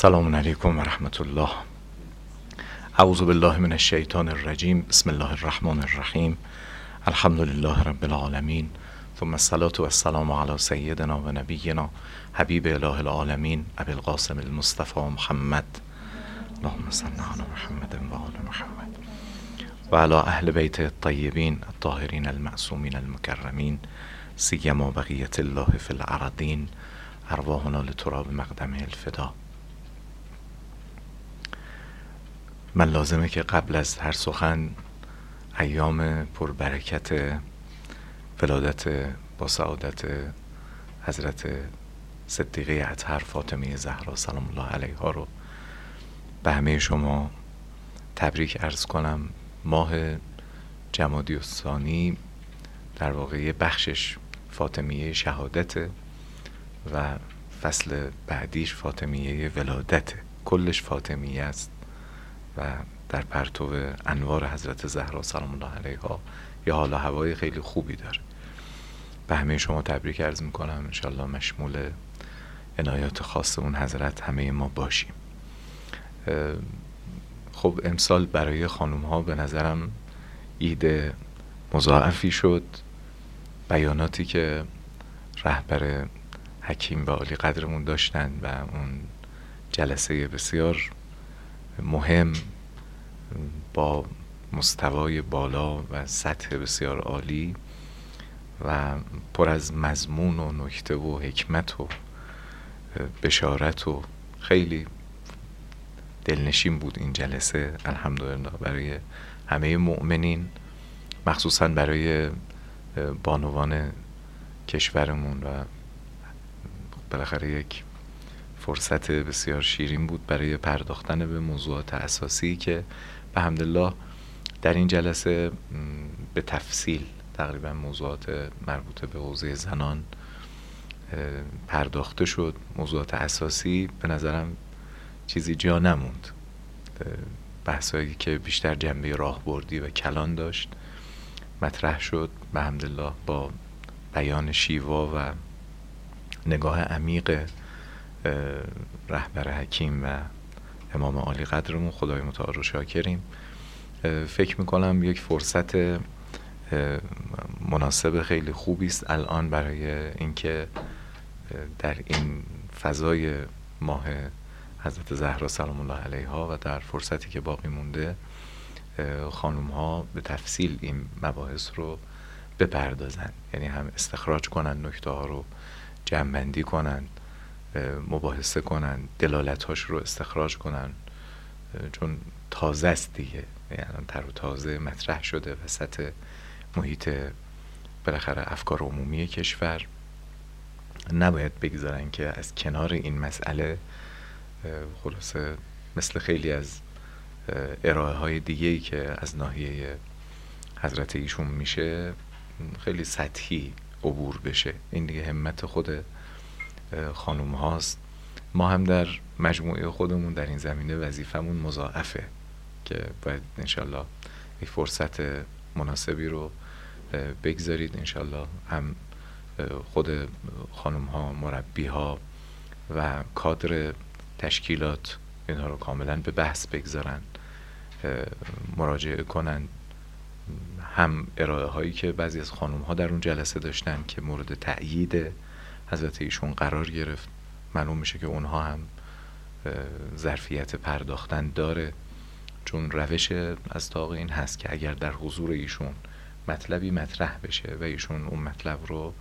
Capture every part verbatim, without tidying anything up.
السلام علیکم و رحمت الله. اعوذ بالله من الشیطان الرجیم. بسم الله الرحمن الرحیم. الحمد لله رب العالمین، ثم الصلاة و السلام علی سیدنا و نبینا حبیب اله العالمین ابی القاسم المصطفى محمد، اللهم صل علی محمد و آل محمد و علی اهل بیت الطیبین الطاهرین المعصومین المکرمین، سیما بقیت الله فی الارضین، ارواحنا لتراب مقدمه الفدا. من لازمه که قبل از هر سخن ایام پربرکت ولادت با سعادت حضرت صدیقه اطهر فاطمه زهرا سلام الله علیها رو به همه شما تبریک عرض کنم. ماه جمادی الثانی در واقع بخشش فاطمیه شهادت و فصل بعدیش فاطمیه ولادت، کلش فاطمیه است و در پرتو انوار حضرت زهرا سلام الله علیها یه حال و هوای خیلی خوبی داره. به همه شما تبریک عرض میکنم، انشالله مشمول عنایات خاص اون حضرت همه ما باشیم. خب امسال برای خانوم ها به نظرم عید مضاعفی شد. بیاناتی که رهبر حکیم و عالی قدرمون داشتن و اون جلسه بسیار مهم با مستوای بالا و سطح بسیار عالی و پر از مضمون و نکته و حکمت و بشارت و خیلی دلنشین بود این جلسه الحمدلله برای همه مؤمنین، مخصوصا برای بانوان کشورمون و بالاخره یک فرصت بسیار شیرین بود برای پرداختن به موضوعات اساسی که به حمدالله در این جلسه به تفصیل تقریبا موضوعات مربوط به حوزه زنان پرداخته شد. موضوعات اساسی به نظرم چیزی جا نموند. بحثایی که بیشتر جنبه راهبردی و کلان داشت مطرح شد به حمدالله با بیان شیوا و نگاه عمیق رهبر حکیم و امام عالی قدرمون، خدای متعال رو شاکریم. فکر میکنم یک فرصت مناسب خیلی خوبی است الان برای اینکه در این فضای ماه حضرت زهرا سلام الله علیها و در فرصتی که باقی مونده خانوم ها به تفصیل این مباحث رو بپردازن، یعنی هم استخراج کنن نکته ها رو، جمع‌بندی کنن، مباحثه کنن، دلالت هاش رو استخراج کنن، چون تازه است دیگه، یعنی تر و تازه مطرح شده وسط محیط بالاخره افکار عمومی کشور. نباید بگذارن که از کنار این مسئله خلاصه مثل خیلی از ارائه های دیگه‌ای که از ناحیه حضرت ایشون میشه خیلی سطحی عبور بشه. این دیگه همت خود خانوم هاست. ما هم در مجموعه خودمون در این زمینه وظیفمون مضاعفه که باید انشالله یک فرصت مناسبی رو بگذارید. انشالله هم خود خانوم ها، مربی ها و کادر تشکیلات اینها رو کاملا به بحث بگذارن، مراجعه کنن. هم ارائه هایی که بعضی از خانوم ها در اون جلسه داشتن که مورد تأیید حضرت ایشون قرار گرفت، معلوم میشه که اونها هم ظرفیت پرداختن داره، چون روش از طاق این هست که اگر در حضور ایشون مطلبی مطرح بشه و ایشون اون مطلب رو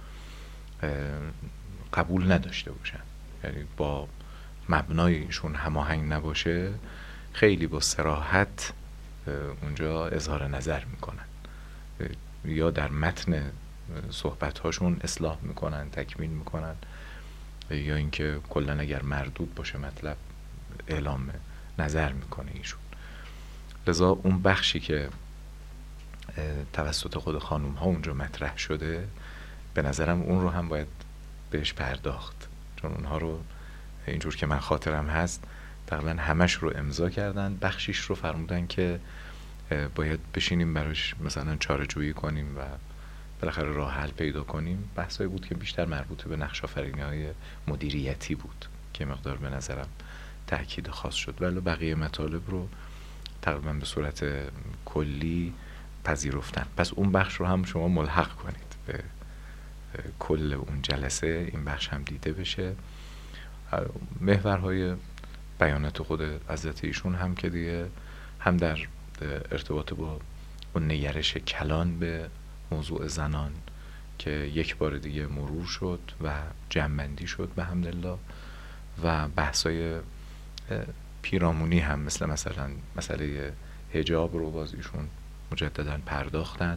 قبول نداشته باشن، یعنی با مبنای ایشون هماهنگ نباشه، خیلی با صراحت اونجا اظهار نظر میکنن یا در متن صحبت هاشون اصلاح میکنن، تکمیل میکنن، یا اینکه کلا اگر مردود باشه مطلب اعلام نظر میکنه ایشون. لذا اون بخشی که توسط خود خانوم ها اونجا مطرح شده به نظرم اون رو هم باید بهش پرداخت، چون اونها رو اینجور که من خاطرم هست تقریبا همش رو امضا کردن، بخشیش رو فرمودن که باید بشینیم براش مثلا چاره جویی کنیم و بالاخره راه حل پیدا کنیم. بحثایی بود که بیشتر مربوط به نقش آفرینی های مدیریتی بود که مقدار به نظرم تأکید خاص شد، ولی بقیه مطالب رو تقریبا به صورت کلی پذیرفتن. پس اون بخش رو هم شما ملحق کنید به کل اون جلسه، این بخش هم دیده بشه. محورهای بیانات خود حضرت ایشون هم که دیگه هم در ارتباط با اون نگرش کلان به موضوع زنان که یک بار دیگه مرور شد و جمع‌بندی شد به حمدالله، و بحثای پیرامونی هم مثل مثلا مسئله حجاب رو باز ایشون مجددا پرداختن،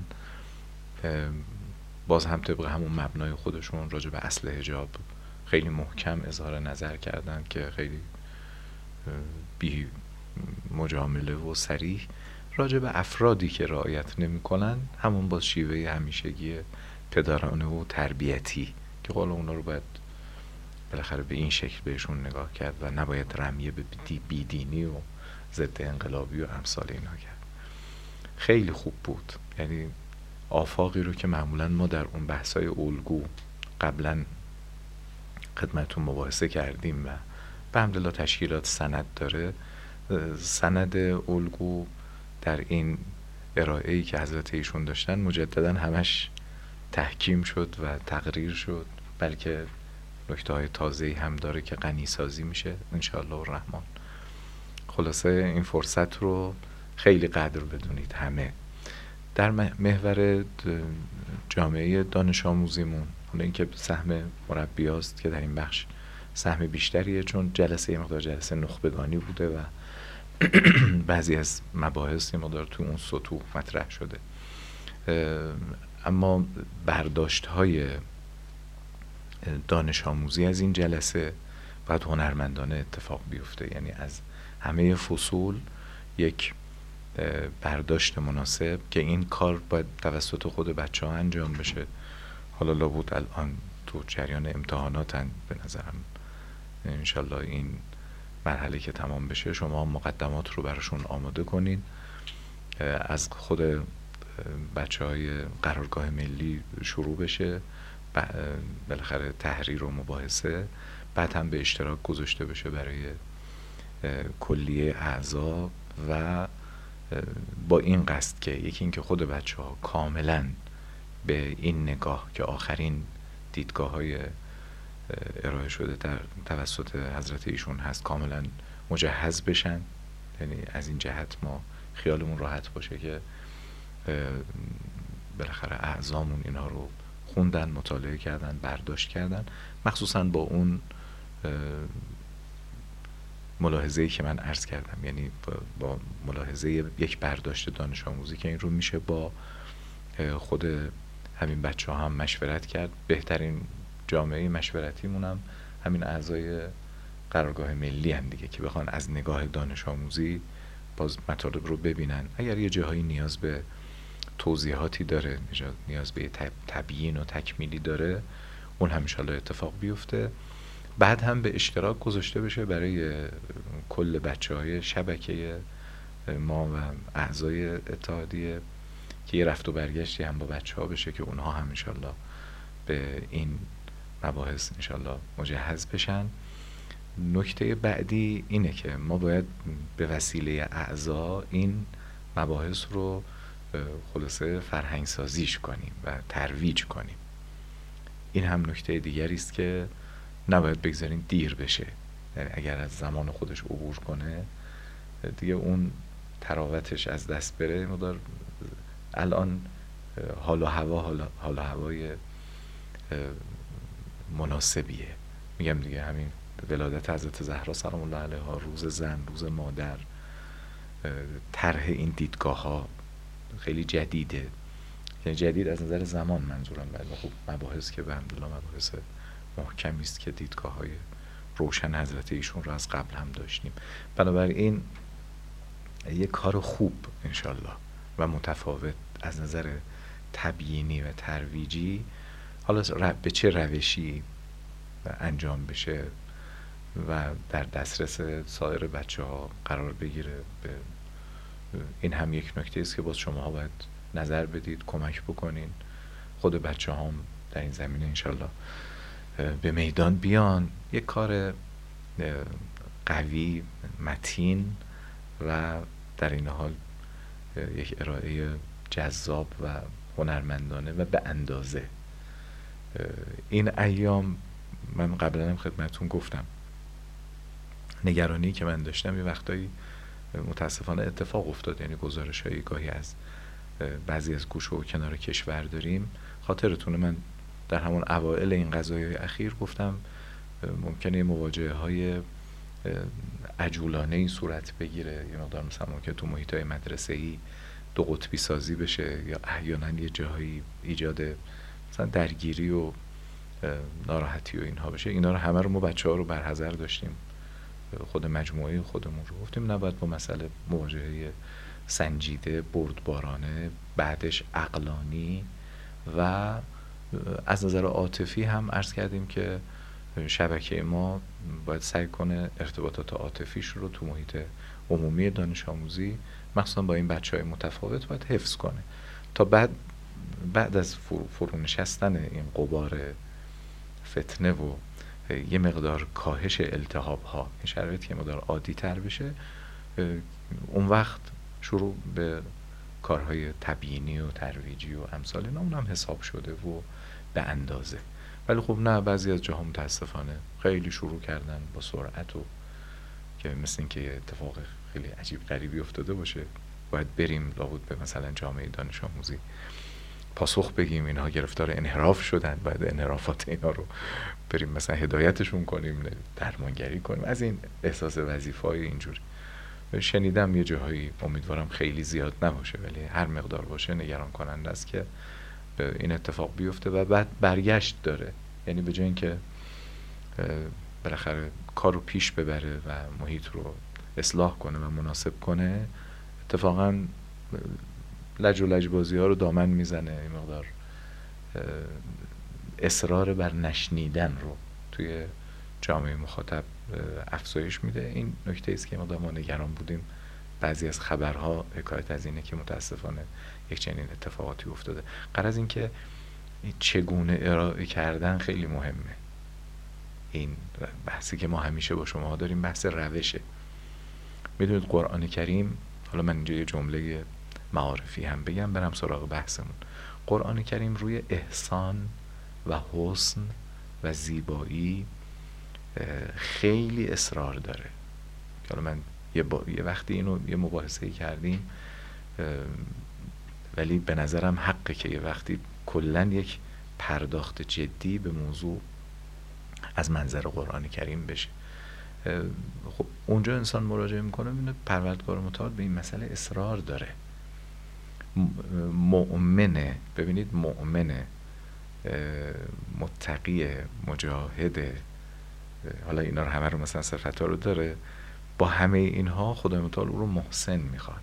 باز هم طبق همون مبنای خودشون راجع به اصل حجاب خیلی محکم اظهار نظر کردن که خیلی بی مجامله و صریح راجع به افرادی که رعایت نمی کنن، همون با شیوه همیشگی پدرانه و تربیتی که قول اونا رو باید بالاخره به این شکل بهشون نگاه کرد و نباید رمیه به بیدینی و ضد انقلابی و امثال اینا کرد. خیلی خوب بود، یعنی آفاقی رو که معمولا ما در اون بحثای الگو قبلا خدمتون مباحثه کردیم و به حمدالله تشکیلات سند داره، سند الگو در این ارائه‌ای که حضرت ایشون داشتن مجددا همش تحکیم شد و تقریر شد، بلکه نکته‌های تازه‌ای هم داره که غنی سازی میشه انشاءالله الرحمن. خلاصه این فرصت رو خیلی قدر بدونید همه. در محور جامعه دانش آموزیمون، حالا اینکه سهم مربیاست که در این بخش سهم بیشتریه، چون جلسه یه مقدار جلسه نخبگانی بوده و بعضی از مباحث یه مقدار تو اون سطوح مطرح شده، اما برداشت های دانش آموزی از این جلسه باید هنرمندانه اتفاق بیفته، یعنی از همه فصول یک برداشت مناسب که این کار باید توسط خود بچه ها انجام بشه. حالا لابد الان تو جریان امتحاناتن، به نظرم انشالله این مرحله که تمام بشه شما مقدمات رو براشون آماده کنین، از خود بچه های قرارگاه ملی شروع بشه، بالاخره تحریر و مباحثه، بعد هم به اشتراک گذاشته بشه برای کلیه اعضا و با این قصد که یکی این که خود بچه ها کاملا به این نگاه که آخرین دیدگاه های ارائه شده در توسط حضرت ایشون هست کاملا مجهز بشن، یعنی از این جهت ما خیالمون راحت باشه که بالاخره اعضامون اینا رو خوندن، مطالعه کردن، برداشت کردن، مخصوصا با اون ملاحظه‌ای که من عرض کردم، یعنی با ملاحظه یک برداشت دانش آموزی که این رو میشه با خود همین بچه ها هم مشورت کرد. بهترین جامعه مشورتیمون هم همین اعضای قرارگاه ملی هم دیگه که بخوان از نگاه دانش آموزی باز مطالب رو ببینن، اگر یه جاهایی نیاز به توضیحاتی داره، نیاز به تبیین و تکمیلی داره، اون هم انشالله اتفاق بیفته. بعد هم به اشتراک گذاشته بشه برای کل بچه های شبکه ما و اعضای اتحادیه که یه رفت و برگشتی هم با بچه ها بشه که اونها هم انشالله به این مباحث انشالله مجهز بشن. نکته بعدی اینه که ما باید به وسیله اعضا این مباحث رو خلاصه فرهنگ سازیش کنیم و ترویج کنیم. این هم نکته دیگری است که نباید بگذاریم دیر بشه، یعنی اگر از زمان خودش عبور کنه دیگه اون تراوتش از دست بره. مدار الان حال و هوا حال و هوای مناسبیه، میگم دیگه همین ولادت حضرت زهرا سلام الله علیها، روز زن، روز مادر، طرح این دیدگاه ها خیلی جدیده، یعنی جدید از نظر زمان منظورم، ولی خب مباحث که به حمدالله مباحث محکمی است که دیدگاه های روشن حضرت ایشون رو از قبل هم داشتیم. بنابراین یک کار خوب انشالله و متفاوت از نظر تبیینی و ترویجی، حالا به چه روشی انجام بشه و در دسترس سایر بچه ها قرار بگیره، به این هم یک نکته است که باز شما ها باید نظر بدید، کمک بکنین، خود بچه ها هم در این زمینه انشالله به میدان بیان، یک کار قوی، متین و در این حال یک ارائه جذاب و هنرمندانه و به اندازه. این ایام من قبلا هم خدمتون گفتم نگرانی که من داشتم یه وقتایی متاسفانه اتفاق افتاد، یعنی گزارش هایی گاهی از بعضی از گوشه و کنار کشور داریم. خاطرتونه من در همون اوائل این قضایای اخیر گفتم ممکنه مواجهه های عجولانه‌ای صورت بگیره، یه مقدار مثلا که تو محیط‌های مدرسه‌ای دو قطبی سازی بشه یا احیانا یه جاهایی ایجاد مثلا درگیری و ناراحتی و اینها بشه. اینا رو همه رو ما بچه‌ها رو برحذر داشتیم، خود مجموعه خودمون رو گفتیم نباید با مسئله مواجهه سنجیده، بردبارانه، بعدش عقلانی و از نظر عاطفی هم عرض کردیم که شبکه ما باید سعی کنه ارتباطات عاطفیش رو تو محیط عمومی دانش آموزی مخصوصا با این بچه‌های متفاوت باید حفظ کنه تا بعد بعد از فرو نشستن این غبار فتنه و یه مقدار کاهش التهاب ها، این شرایطی که مقدار عادی تر بشه، اون وقت شروع به کارهای تبیینی و ترویجی و امثال اینا اونم حساب شده و به اندازه. ولی خب نه، بعضی از جاها متاسفانه خیلی شروع کردن با سرعت و که مثل این که اتفاق خیلی عجیب غریبی افتاده باشه باید بریم لابد به مثلا جامعه دانش آموزی پاسخ بگیم اینها گرفتار انحراف شدن، باید انحرافات اینا رو بریم مثلا هدایتشون کنیم، درمانگری کنیم. از این احساس وظیفه‌های اینجوری شنیدم یه جاهایی، امیدوارم خیلی زیاد نباشه ولی هر مقدار باشه نگران کننده است که این اتفاق بیفته و بعد برگشت داره. یعنی به جای اینکه بالاخره کار رو پیش ببره و محیط رو اصلاح کنه و مناسب کنه، اتفاقا لج و لجبازی ها رو دامن میزنه، این مقدار اصرار بر نشنیدن رو توی جامعه مخاطب افزایش میده. این نکته است که ما نگران بودیم. بعضی از خبرها حکایت از اینه که متاسفانه یک چنین اتفاقاتی افتاده. غرض این که چگونه ارائه کردن خیلی مهمه. این بحثی که ما همیشه با شما داریم بحث روشه. میدونید قرآن کریم، حالا من اینجا یه جمله معارفی هم بگم برم سراغ بحثمون. قرآن کریم روی احسان و حسن و زیبایی خیلی اصرار داره. حالا من یه, با... یه وقتی اینو یه مباحثه‌ای کردیم ولی به نظرم حقه که یه وقتی کلن یک پرداخت جدی به موضوع از منظر قرآن کریم بشه. خب اونجا انسان مراجعه میکنه میبینه پروردگار متعال به این مسئله اصرار داره. مؤمنه، ببینید مؤمنه، متقی، مجاهد، حالا اینا رو همه رو مثلا صفتا رو داره، با همه اینها خدای متعال او رو محسن میخواد.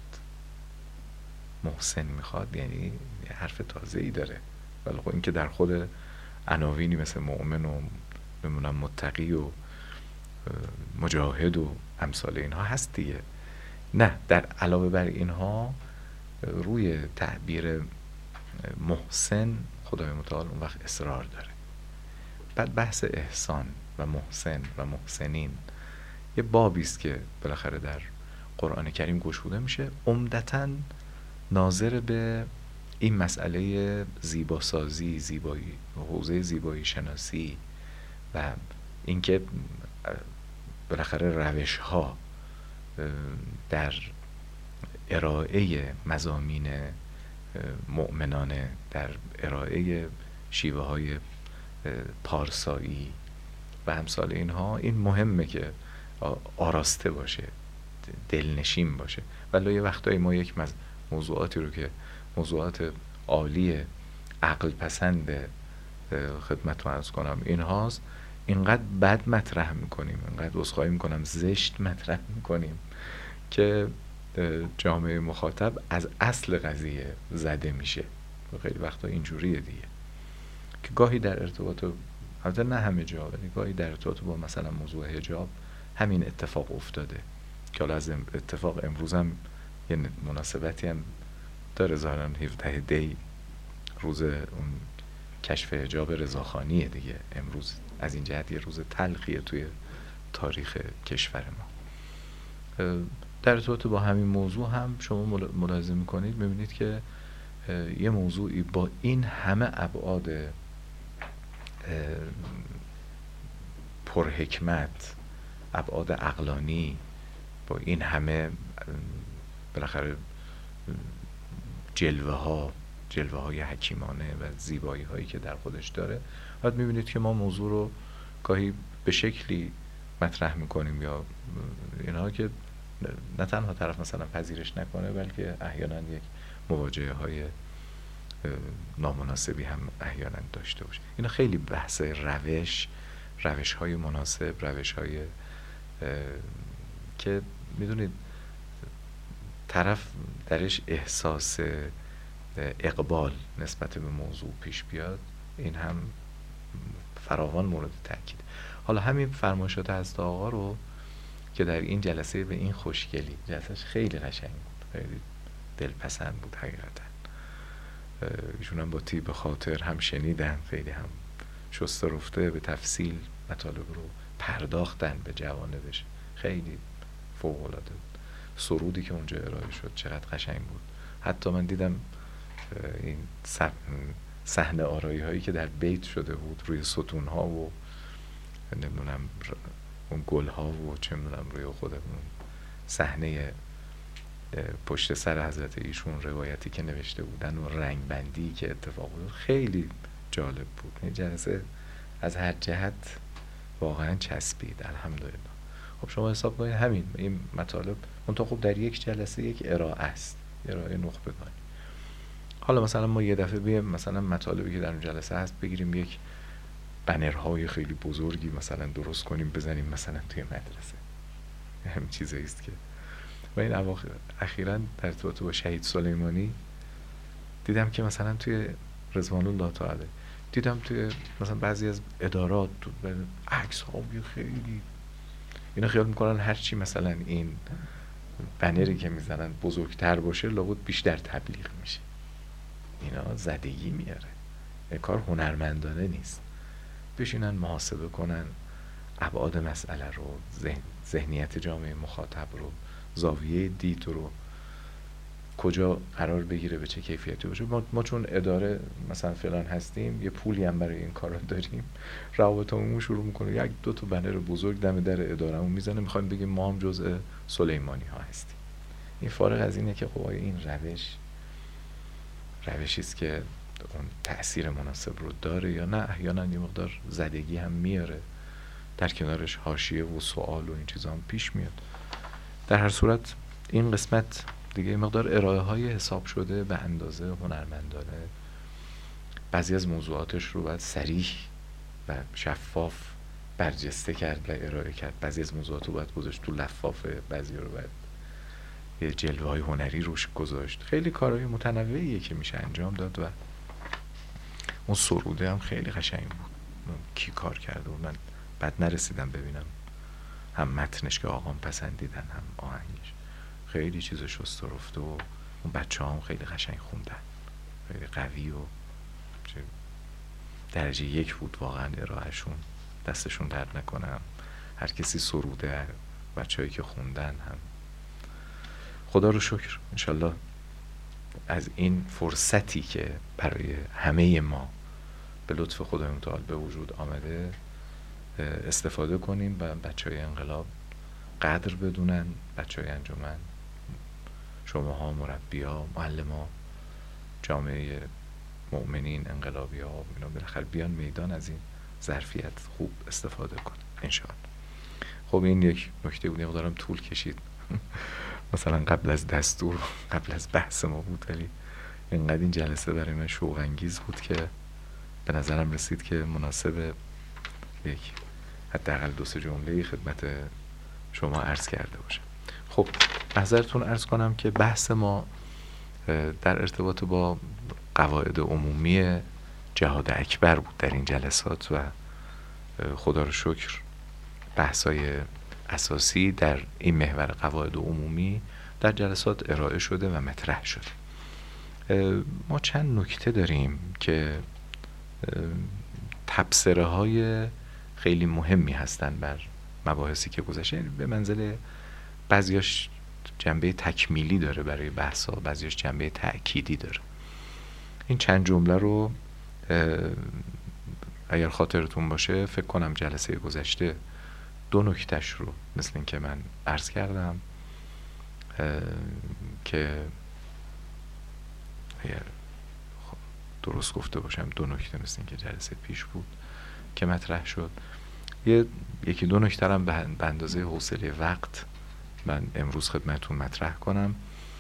محسن میخواد یعنی یه حرف تازه‌ای داره، ولی خب این که در خود عناوینی مثل مؤمن و بمونم متقی و مجاهد و امثال اینها هست دیگه. نه، در علاوه بر اینها روی تعبیر محسن خدای متعال اون وقت اصرار داره. بعد بحث احسان و محسن و محسنین یه بابی است که بالاخره در قرآن کریم گشوده میشه، عمدتاً ناظر به این مسئله زیباسازی، زیبایی، حوزه زیبایی شناسی و اینکه بالاخره روش ها در ارائه مضامین مؤمنانه، در ارائه شیوه های پارسایی و امثال اینها، این مهمه که آراسته باشه، دلنشین باشه. ولی یه وقتایی ما یک موضوعاتی رو که موضوعات عالی عقل پسند خدمتتون عرض کنم اینهاست، اینقدر بد مطرح میکنیم، اینقدر عذرخواهی میکنم زشت مطرح میکنیم که جامعه مخاطب از اصل قضیه زده میشه. خیلی وقتا اینجوریه دیگه که گاهی در ارتباط، البته نه همه جا، ولی گاهی در ارتباط با مثلا موضوع حجاب همین اتفاق افتاده که حالا از اتفاق امروز هم یه مناسبتی هم داره، ظاهراً هفدهم دی روز اون کشف حجاب رضاخانیه دیگه. امروز از این جهت یه روز تلخیه توی تاریخ کشور ما. در ارتباط با همین موضوع هم شما ملاحظه میکنید میبینید که یه موضوعی با این همه ابعاد پرحکمت، ابعاد عقلانی، با این همه بالاخره جلوه ها جلوه های حکیمانه و زیبایی هایی که در خودش داره، بعد میبینید که ما موضوع رو گاهی به شکلی مطرح میکنیم یا اینها که نه تنها طرف مثلا پذیرش نکنه، بلکه احیانا یک مواجهه های نامناسبی هم احیانا داشته باشه. اینا خیلی بحث روش روش های مناسب، روش های که میدونید طرف درش احساس اقبال نسبت به موضوع پیش بیاد، این هم فراوان مورد تاکید. حالا همین فرمایشات حضرت آقا رو که در این جلسه به این خوشگلی، جلسهش خیلی قشنگ بود، خیلی دلپسند بود حقیقتا. ایشون هم با طیب خاطر هم شنیدن، خیلی هم شسته رفته به تفصیل مطالب رو پرداختن به جوانبش، خیلی فوق العاده بود. سرودی که اونجا ارائه شد چقدر قشنگ بود. حتی من دیدم این صحنه آرایی هایی که در بیت شده بود روی ستون ها و نمیدونم اون گل ها و چه میدونم روی خود اون صحنه پشت سر حضرت ایشون روایتی که نوشته بودن و رنگ بندی که اتفاق بود، خیلی جالب بود. این جلسه از هر جهت واقعا چسبید، الحمدلله. خب شما حساب کنید همین این مطالب منتها خب در یک جلسه یک ارائه است، ارائه نخبگانی. حالا مثلا ما یه دفعه بیم مثلا مطالبی که در اون جلسه هست بگیریم یک بنرهای خیلی بزرگی مثلا درست کنیم بزنیم مثلا توی مدرسه، همین چیزایی است که و این اواخر اخیراً در ارتباط با شهید سلیمانی دیدم که مثلا توی رضوان الله تعالی دیدم توی مثلا بعضی از ادارات عکس ها خیلی اینا خیال میکنن هرچی مثلا این بنری که میزنن بزرگتر باشه لابد بیشتر تبلیغ میشه. اینا زدگی میاره، کار هنرمندانه نیست. بشینن محاسبه کنن ابعاد مسئله رو، ذهن، ذهنیت جامعه مخاطب رو، زاویه دید رو، کجا قرار بگیره، به چه کیفیتی باشه. ما, ما چون اداره مثلا فلان هستیم، یه پولی هم برای این کارا داریم، روابط عمومی شروع میکنه یک دو تا بنر بزرگ دم در ادارهمون میزنه، میخوایم بگیم ما هم جزء سلیمانی ها هستیم. این فارغ از اینه که خب این روش روشی است که اون تأثیر مناسب رو داره یا نه، احیانا یه مقدار زدگی هم میاره، در کنارش حاشیه و سوال و این چیزا هم پیش میاد. در هر صورت این قسمت دیگه مقدار ارائه های حساب شده به اندازه هنرمندانه، بعضی از موضوعاتش رو باید صریح و شفاف برجسته کرد و ارائه کرد، بعضی از موضوعات رو باید گذاشت تو لفافه، بعضی رو باید یه جلوه های هنری روش گذاشت. خیلی کارهای متنوعیه که میشه انجام داد و اون سروده هم خیلی قشنگ بود. کی کار کرده و من بعد نرسیدم ببینم هم متنش که آقام پسندیدن هم آهنگش، خیلی چیز شسته رفته و اون بچه هم خیلی قشنگ خوندن، خیلی قوی و درجه یک بود واقعا ارائهشون، دستشون درد نکنم هر کسی سروده، بچه هایی که خوندن هم خدا رو شکر. انشالله از این فرصتی که برای همه ما به لطف خدای متعال به وجود آمده استفاده کنیم و بچه های انقلاب قدر بدونن، بچه های انجمن، شما ها، مربی ها، معلم ها، جامعه مؤمنین، انقلابی ها، اینا بالاخره بیان میدان، از این ظرفیت خوب استفاده کنن انشاءالله. خب این یک نکته بود، مقدارم طول کشید مثلا قبل از دستور، قبل از بحث ما بود، ولی اینقدر این جلسه برای من شوق انگیز بود که به نظرم رسید که مناسب یک حداقل دو سه جمله خدمت شما عرض کرده باشم. خب حضرتون عرض کنم که بحث ما در ارتباط با قواعد عمومی جهاد اکبر بود در این جلسات و خدا رو شکر بحثای اساسی در این محور قواعد عمومی در جلسات ارائه شده و مطرح شده. ما چند نکته داریم که تبصره های خیلی مهمی هستن بر مباحثی که گذشته، به منزله بعضیاش جنبه تکمیلی داره برای بحثا، بعضیاش جنبه تأکیدی داره. این چند جمله رو اگر خاطرتون باشه فکر کنم جلسه گذشته دو نکتهش رو مثل این که من عرض کردم که اگر درست گفته باشم دو نکته مثل این که جلسه پیش بود که مطرح شد. یه یکی دو نکته هم به اندازه حوصله وقت من امروز خدمتتون مطرح کنم.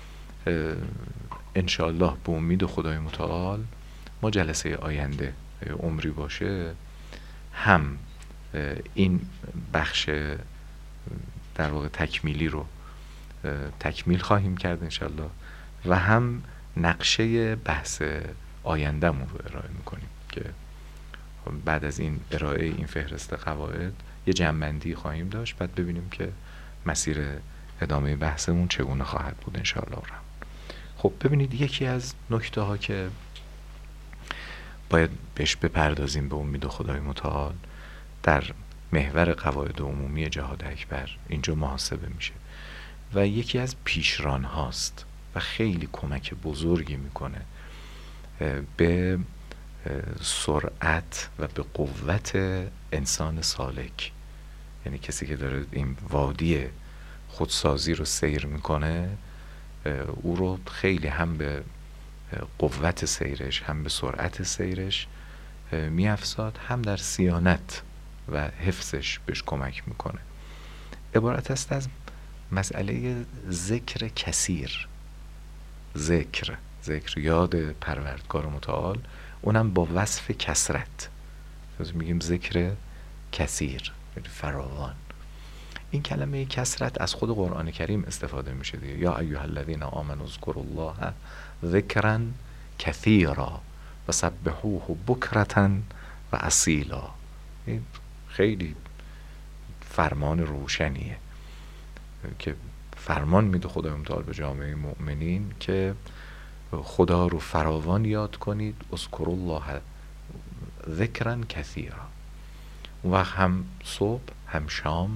انشاءالله به امید خدای متعال ما جلسه آینده عمری باشه هم این بخش در واقع تکمیلی رو تکمیل خواهیم کرد انشاءالله و هم نقشه بحث آیندهمون رو ارائه میکنیم که بعد از این ارائه این فهرست قواعد یه جمع‌بندی خواهیم داشت، بعد ببینیم که مسیر ادامه بحثمون چگونه خواهد بود انشاءالله. خب ببینید یکی از نکته ها که باید بهش بپردازیم به امید خدای متعال در محور قواعد عمومی جهاد اکبر اینجا محاسبه میشه و یکی از پیشران هاست و خیلی کمک بزرگی میکنه به سرعت و به قوت انسان سالک، یعنی کسی که داره این وادی خودسازی رو سیر میکنه او رو خیلی هم به قوت سیرش هم به سرعت سیرش میافزاد، هم در صیانت و حفظش بهش کمک میکنه. عبارت است از مسئله ذکر کثیر، ذکر ذکر یاد پروردگار متعال، اونم با وصف کثرت. میگیم ذکر کثیر، فراوان. این کلمه کثرت از خود قرآن کریم استفاده میشه دیگه. یا ایها الذین آمنوا اذکروا الله ذکرا کثیرا و سبحوه بکرة و اصیلا. این خیلی فرمان روشنیه که فرمان میده خدای متعال به جامعه مؤمنین که خدا رو فراوان یاد کنید، اذکروا الله ذکرا کثیرا. اون وقت هم صبح هم شام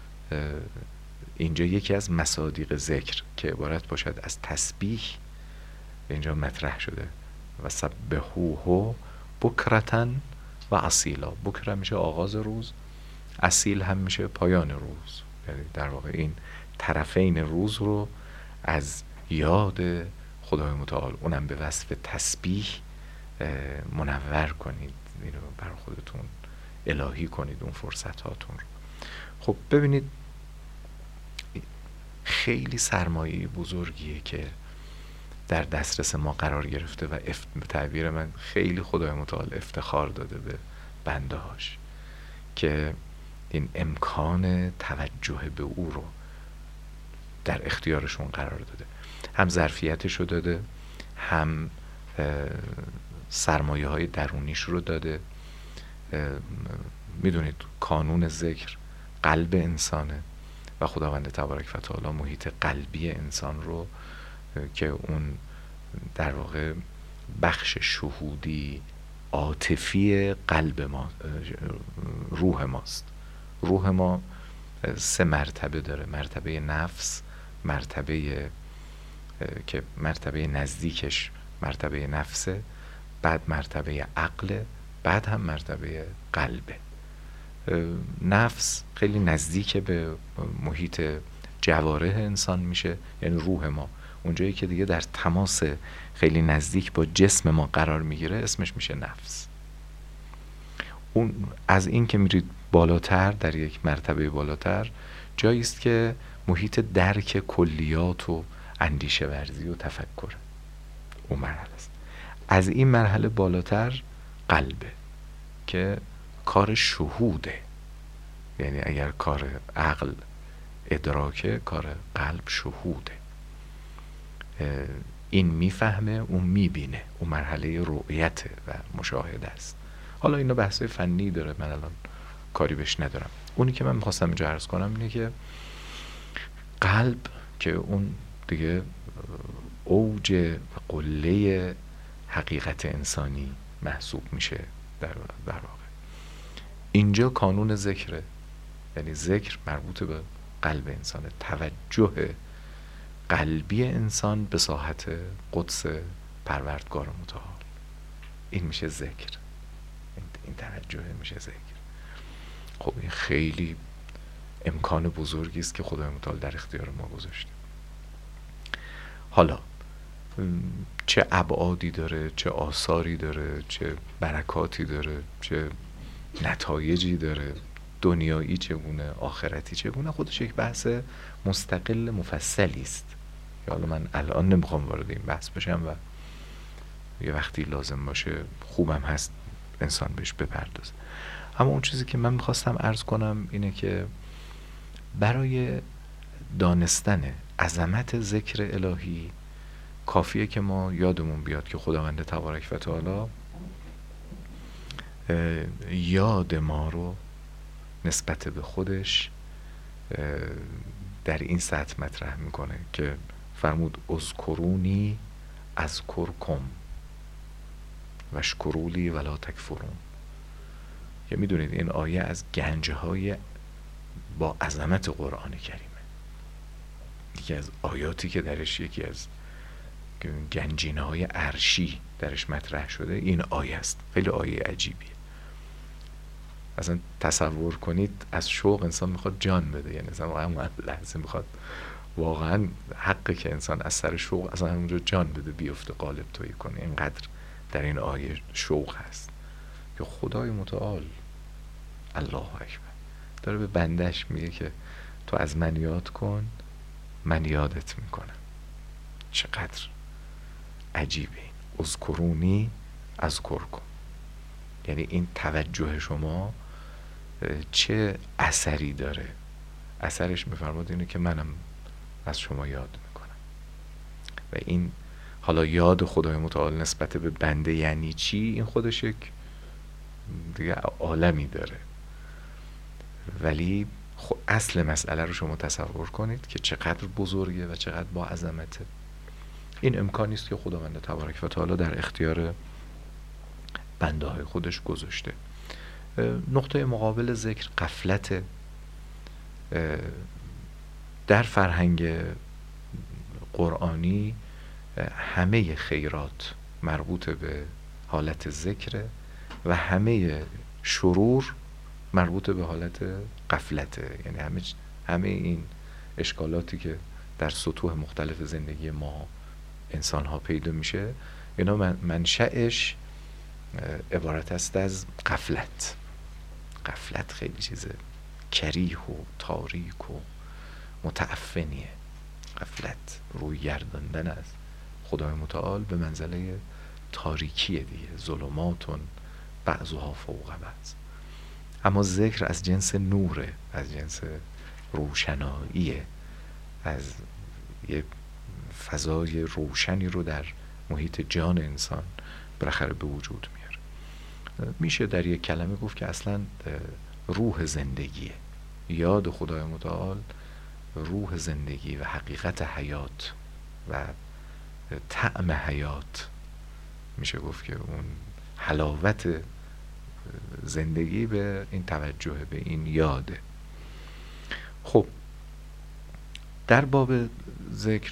اینجا یکی از مصادیق ذکر که عبارت باشد از تسبیح اینجا مطرح شده و سبحوه بکرة و اصیلا. بکره میشه آغاز روز، اصیل هم میشه پایان روز، یعنی در واقع این طرفین روز رو از یاد خدای متعال اونم به وصف تسبیح منور کنید، اینو بر خودتون الهی کنید اون فرصت هاتون رو. خب ببینید خیلی سرمایه بزرگیه که در دسترس ما قرار گرفته و افت... به تعبیر من خیلی خدای متعال افتخار داده به بنده هاش که این امکان توجه به او رو در اختیارشون قرار داده، هم ظرفیتش رو داده، هم سرمایه های درونیش رو داده. میدونید کانون ذکر قلب انسانه و خداوند تبارک و تعالی محیط قلبی انسان رو که اون در واقع بخش شهودی عاطفی قلب ما، روح ماست. روح ما سه مرتبه داره: مرتبه نفس، مرتبه که مرتبه نزدیکش مرتبه نفسه، بعد مرتبه عقل، بعد هم مرتبه قلبه. نفس خیلی نزدیک به محیط جوارح انسان میشه، یعنی روح ما اونجایی که دیگه در تماس خیلی نزدیک با جسم ما قرار میگیره اسمش میشه نفس. اون از این که میرید بالاتر، در یک مرتبه بالاتر جایی است که محیط درک کلیات و اندیشه ورزی و تفکر اون مرحله است. از این مرحله بالاتر قلبه که کار شهوده، یعنی اگر کار عقل ادراکه، کار قلب شهوده. این میفهمه، اون میبینه، اون مرحله رؤیت و مشاهده است. حالا اینا بحث فنی داره، من الان کاری بهش ندارم. اونی که من میخواستم اینجا عرض کنم اینه که قلب که اون دیگه اوج و قله حقیقت انسانی محسوب میشه در واقع. اینجا کانون ذکره، یعنی ذکر مربوط به قلب انسان، توجه قلبی انسان به ساحت قدس پروردگار متعال. این میشه ذکر، این توجه میشه ذکر. خب این خیلی امکان بزرگی است که خدای متعال در اختیار ما گذاشته. حالا چه ابعادی داره، چه آثاری داره، چه برکاتی داره، چه نتایجی داره، دنیایی چگونه، آخرتی چگونه، خودش یک بحث مستقل مفصلی است. حالا من الان نمیخوام وارد این بحث بشم و یه وقتی لازم باشه خوبم هست انسان بهش بپردازه. اما اون چیزی که من میخواستم عرض کنم اینه که برای دانستن عظمت ذکر الهی کافیه که ما یادمون بیاد که خداوند تبارک و تعالی یاد ما رو نسبت به خودش در این سطح مطرح میکنه که فرمود اذکرونی اذکرکم واشکرولی ولا تکفرون. که میدونید این آیه از گنجهای با عظمت قرآن کریمه، یکی از آیاتی که درش یکی از گنجینه های عرشی درش مطرح شده این آیه است. خیلی آیه عجیبیه. اصلا تصور کنید از شوق انسان میخواد جان بده، یعنی اصلا واقعا لحظه میخواد واقعا حقه که انسان از سر شوق اصلا همونجا جان بده، بیفته قالب تویی کنه. اینقدر در این آیه شوق هست که خدای متعال الله اکبر داره به بندش میگه که تو از من یاد کن من یادت میکنم. چقدر عجیبه این اذکرونی اذکرکم. یعنی این توجه شما چه اثری داره؟ اثرش میفرماد اینه که منم از شما یاد میکنم. و این حالا یاد خدای متعال نسبت به بنده یعنی چی؟ این خودش یک دیگه عالمی داره، ولی اصل مسئله رو شما تصور کنید که چقدر بزرگه و چقدر با عظمته. این امکانی است که خداوند تبارک و تعالی در اختیار بنده های خودش گذاشته. نقطه مقابل ذکر غفلت. در فرهنگ قرآنی همه خیرات مربوط به حالت ذکر و همه شرور مربوط به حالت غفلته. یعنی همه همه این اشکالاتی که در سطوح مختلف زندگی ما انسان ها پیدا میشه اینا منشأش عبارت است از غفلت. غفلت خیلی چیز کریه و تاریک و متعفنیه. غفلت روی گرداندن از خدای متعال به منزله تاریکیه دیگه، ظلماتون بعضها فوق بعض. اما ذکر از جنس نوره، از جنس روشناییه، از یه فضای روشنی رو در محیط جان انسان بالاخره به وجود میاره. میشه در یک کلمه گفت که اصلا روح زندگیه. یاد خدای متعال روح زندگی و حقیقت حیات و طعم حیات. میشه گفت که اون حلاوت زندگی به این توجه به این یاده. خب در باب ذکر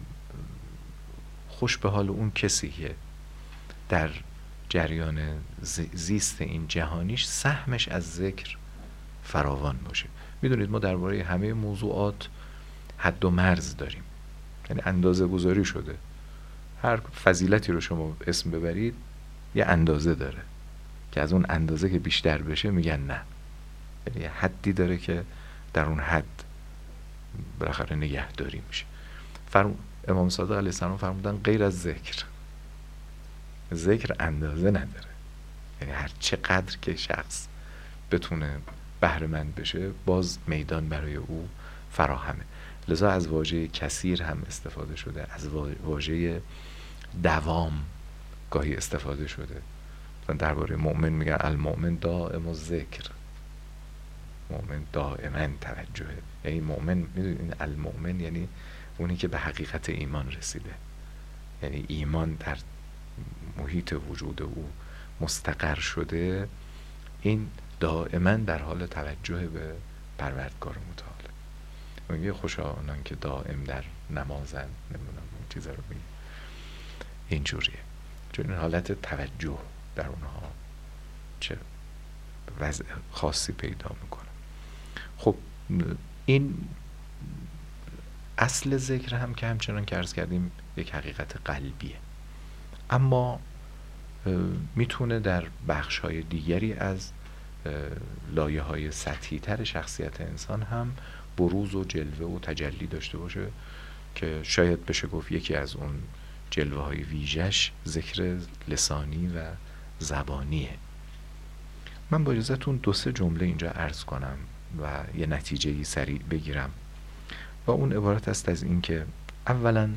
خوش به حال اون کسی که در جریان زیست این جهانیش سهمش از ذکر فراوان باشه. میدونید ما درباره همه موضوعات حد و مرز داریم، یعنی اندازه گذاری شده. هر فضیلتی رو شما اسم ببرید یه اندازه داره که از اون اندازه که بیشتر بشه میگن نه، یعنی یه حدی داره که در اون حد بالاخره نگهداری میشه. فرم... امام صادق علیه السلام فرمودن غیر از ذکر، ذکر اندازه نداره. یعنی هر چقدر که شخص بتونه بهره مند بشه باز میدان برای او فراهمه. لذا از واژه کثیر هم استفاده شده، از واژه دوام گاهی استفاده شده. درباره مؤمن میگن المؤمن دائم الذکر، مؤمن دائما توجهه. یعنی مؤمن، میدونید المؤمن یعنی اونی که به حقیقت ایمان رسیده، یعنی ایمان در محیط وجود او مستقر شده، این دائما در حال توجه به پروردگار متعال. میگه خوشا آنان که دائم در نمازن، نمیدونم این چیزا رو میگه. اینجوریه، چون این حالت توجه در اونها چه وضع خاصی پیدا میکنه. خب این اصل ذکر هم که همچنان که عرض کردیم یک حقیقت قلبیه، اما میتونه در بخش‌های دیگری از لایه‌های سطحی تر شخصیت انسان هم بروز و جلوه و تجلی داشته باشه که شاید بشه گفت یکی از اون جلوه های ویژش ذکر لسانی و زبانیه. من با اجازهتون دو سه جمله اینجا عرض کنم و یه نتیجه‌ای سریع بگیرم و اون عبارت است از این که اولا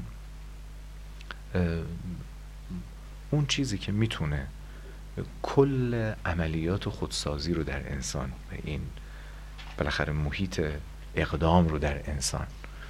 اون چیزی که میتونه کل عملیات خودسازی رو در انسان و این بالاخره محیط اقدام رو در انسان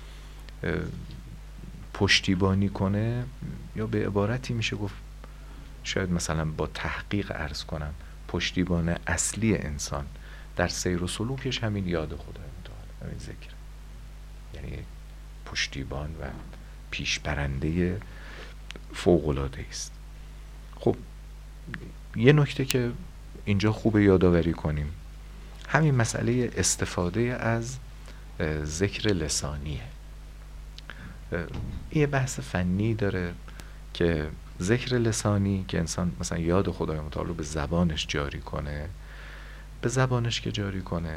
پشتیبانی کنه، یا به عبارتی میشه گفت شاید مثلا با تحقیق عرض کنم پشتیبان اصلی انسان در سیر و سلوکش همین یاد خدای متعال، همین ذکر، یعنی پشتیبان و پیشبرنده فوق‌العاده است. خب یه نکته که اینجا خوبه یادآوری کنیم همین مسئله استفاده از ذکر لسانیه. یه بحث فنی داره که ذکر لسانی که انسان مثلا یاد خدای متعال رو به زبانش جاری کنه، به زبانش که جاری کنه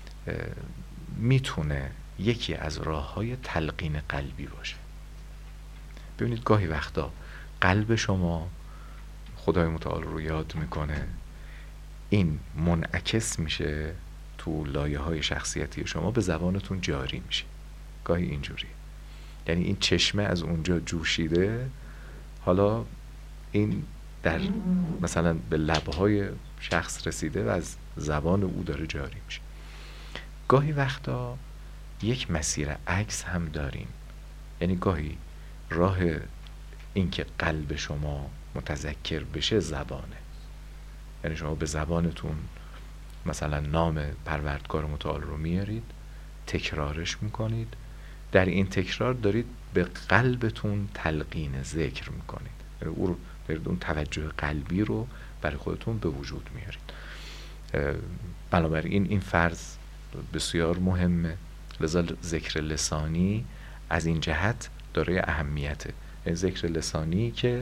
میتونه یکی از راه‌های تلقین قلبی باشه. ببینید گاهی وقتا قلب شما خدای متعال رو یاد میکنه، این منعکس میشه تو لایه‌های شخصیتی شما، به زبانتون جاری میشه. گاهی اینجوریه، یعنی این چشمه از اونجا جوشیده، حالا این در مثلا به لبهای شخص رسیده و از زبان او داره جاری میشه. گاهی وقتا یک مسیر عکس هم داریم، یعنی گاهی راه این که قلب شما متذکر بشه زبانه، یعنی شما به زبانتون مثلا نام پروردگار متعال رو میارید، تکرارش میکنید، در این تکرار دارید به قلبتون تلقین ذکر میکنید، یعنی او رو دارید اون توجه قلبی رو برای خودتون به وجود میارید. بنابراین این فرض بسیار مهمه، لذا ذکر لسانی از این جهت دارای اهمیته. ذکر لسانی که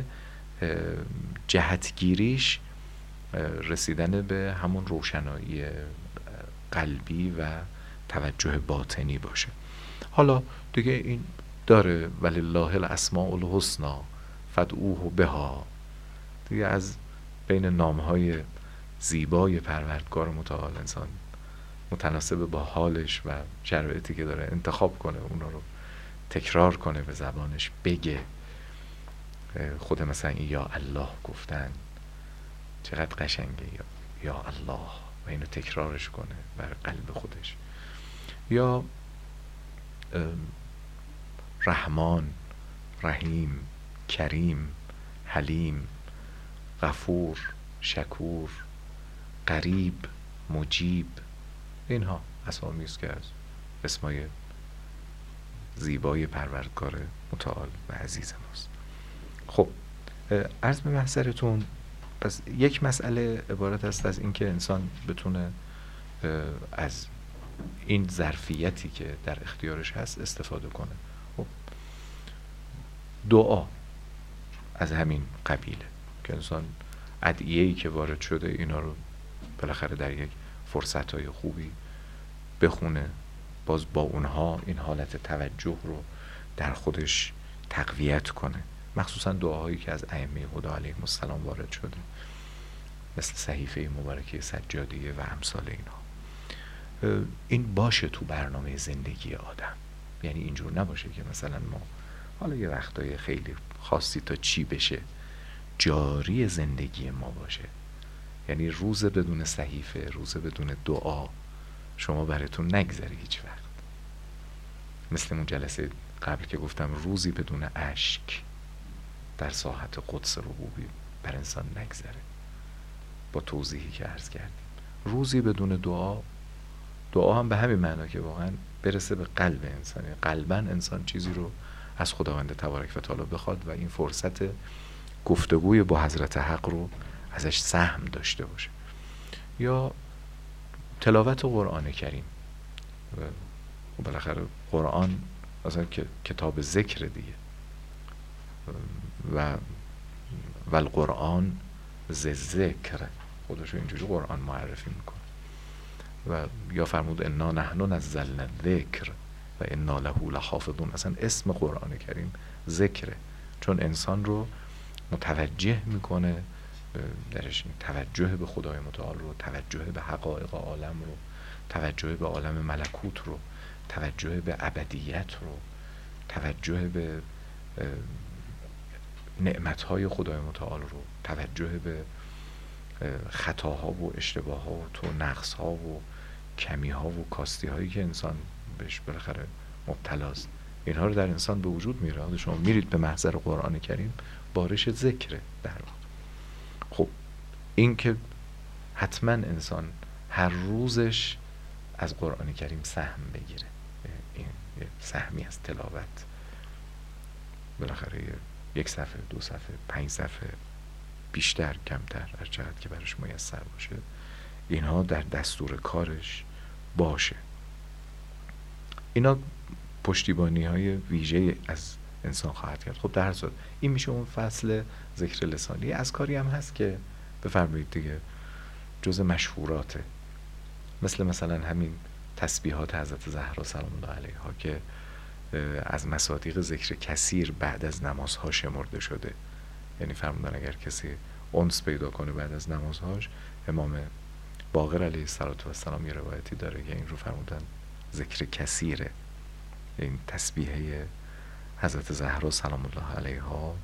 جهتگیریش رسیدن به همون روشنایی قلبی و توجه باطنی باشه. حالا دیگه این داره ولله الاسماء الحسنی فادعوه بها، دیگه از بین نامهای زیبای پروردگار متعال انسان متناسب با حالش و شرایطی که داره انتخاب کنه، اونا رو تکرار کنه، به زبانش بگه. خود مثلا یا الله گفتن چقدر قشنگه، یا یا الله، و اینو تکرارش کنه بر قلب خودش. یا رحمان، رحیم، کریم، حلیم، غفور، شکور، قریب، مجیب، اینها اسامی است که از اسمای زیبای پروردگار متعال و عزیز ماست. خب عرض به محضرتون، پس یک مسئله عبارت است از اینکه انسان بتونه از این ظرفیتی که در اختیارش هست استفاده کنه. خب دعا از همین قبیله که انسان ادعیه‌ای که وارد شده اینا رو بالاخره در یک فرصت‌های خوبی بخونه، باز با اونها این حالت توجه رو در خودش تقویت کنه، مخصوصا دعاهایی که از ائمه هدی علیهم السلام وارد شده مثل صحیفه مبارکه سجادیه و امثال اینها. این باشه تو برنامه زندگی آدم، یعنی اینجور نباشه که مثلا ما حالا یه وقتای خیلی خاصی تا چی بشه جاری زندگی ما باشه، یعنی روز بدون صحیفه، روز بدون دعا شما براتون نگذره هیچ وقت. مثل اون جلسه قبل که گفتم روزی بدون اشک در ساحت قدس ربوبی بر انسان نگذره، با توضیحی که عرض کردیم. روزی بدون دعا، دعا هم به همین معنا که واقعا برسه به قلب انسان. قلباً انسان چیزی رو از خداوند تبارک و تعالی بخواد و این فرصت گفتگوی با حضرت حق رو ازش سهم داشته باشه. یا تلاوت قرآن کریم، و بالاخره قرآن مثلا که کتاب ذکر دیگه، و و القرآن ز ذکر، خودشو اینجوری قرآن معرفی میکنه. و یا فرمود انا نحن نزلنا الذکر و انا له لحافظون. اصلا اسم قرآن کریم ذکره، چون انسان رو متوجه میکنه، درش توجه به خدای متعال رو، توجه به حقایق عالم رو، توجه به عالم ملکوت رو، توجه به ابدیت رو، توجه به نعمتهای خدای متعال رو، توجه به خطاها و اشتباهها و تو نقصها و کمیها و کاستی هایی که انسان بهش بالاخره مبتلاست، اینها رو در انسان به وجود میاره. شما میرید به محضر قرآن کریم، بارش ذکره در واقع. خب این که حتما انسان هر روزش از قرآن کریم سهم بگیره، این سهمی از تلاوت، بالاخره یک صفحه، دو صفحه، پنج صفحه، بیشتر کمتر، هر چقدر که براش میسر باشه، اینها در دستور کارش باشه. اینا پشتیبانی های ویژه از انسان خواهد کرد. خب در هر صورت این میشه اون فصل ذکر لسانی. از کاری هم هست که بفرمایید دیگه جز مشهوراته، مثل مثلا همین تسبیحات حضرت زهرا سلام الله علیها که از مصادیق ذکر کثیر بعد از نمازها شمرده شده. یعنی فرمودن اگر کسی انس پیدا کنه بعد از نمازهاش، امام باقر علیه السلام یه روایتی داره که این رو فرمودن ذکر کثیره، این تسبیحه حضرت زهرا سلام الله علیها،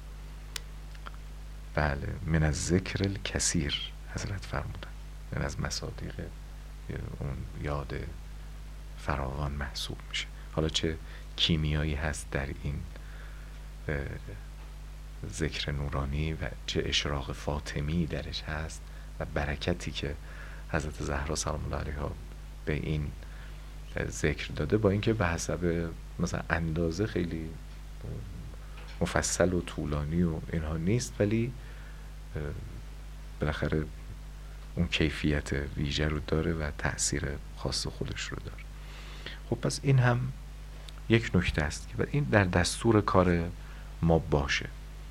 بله، من از ذکر الکثیر حضرت فرمودن، من از مصادیق اون یاد فراوان محسوب میشه. حالا چه کیمیایی هست در این ذکر نورانی و چه اشراق فاطمی درش هست و برکتی که حضرت زهرا سلام الله علیها به این ذکر داده، با اینکه به حسب مثلا اندازه خیلی مفصل و طولانی و اینها نیست، ولی بالاخره اون کیفیت ویژه رو داره و تأثیر خاص خودش رو داره. خب پس این هم یک نکته است که این در دستور کار ما باشه.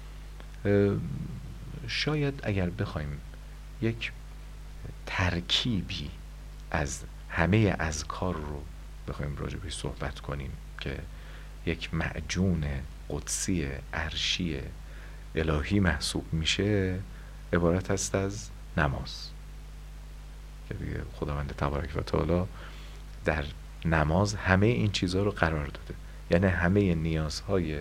شاید اگر بخوایم یک ترکیبی از همه اذکار رو بخوایم راجع بهش صحبت کنیم که یک معجون قدسی عرشی الهی محسوب میشه، عبارت است از نماز. که دیگه خداوند تبارک و تعالی در نماز همه این چیزها رو قرار داده، یعنی همه نیازهای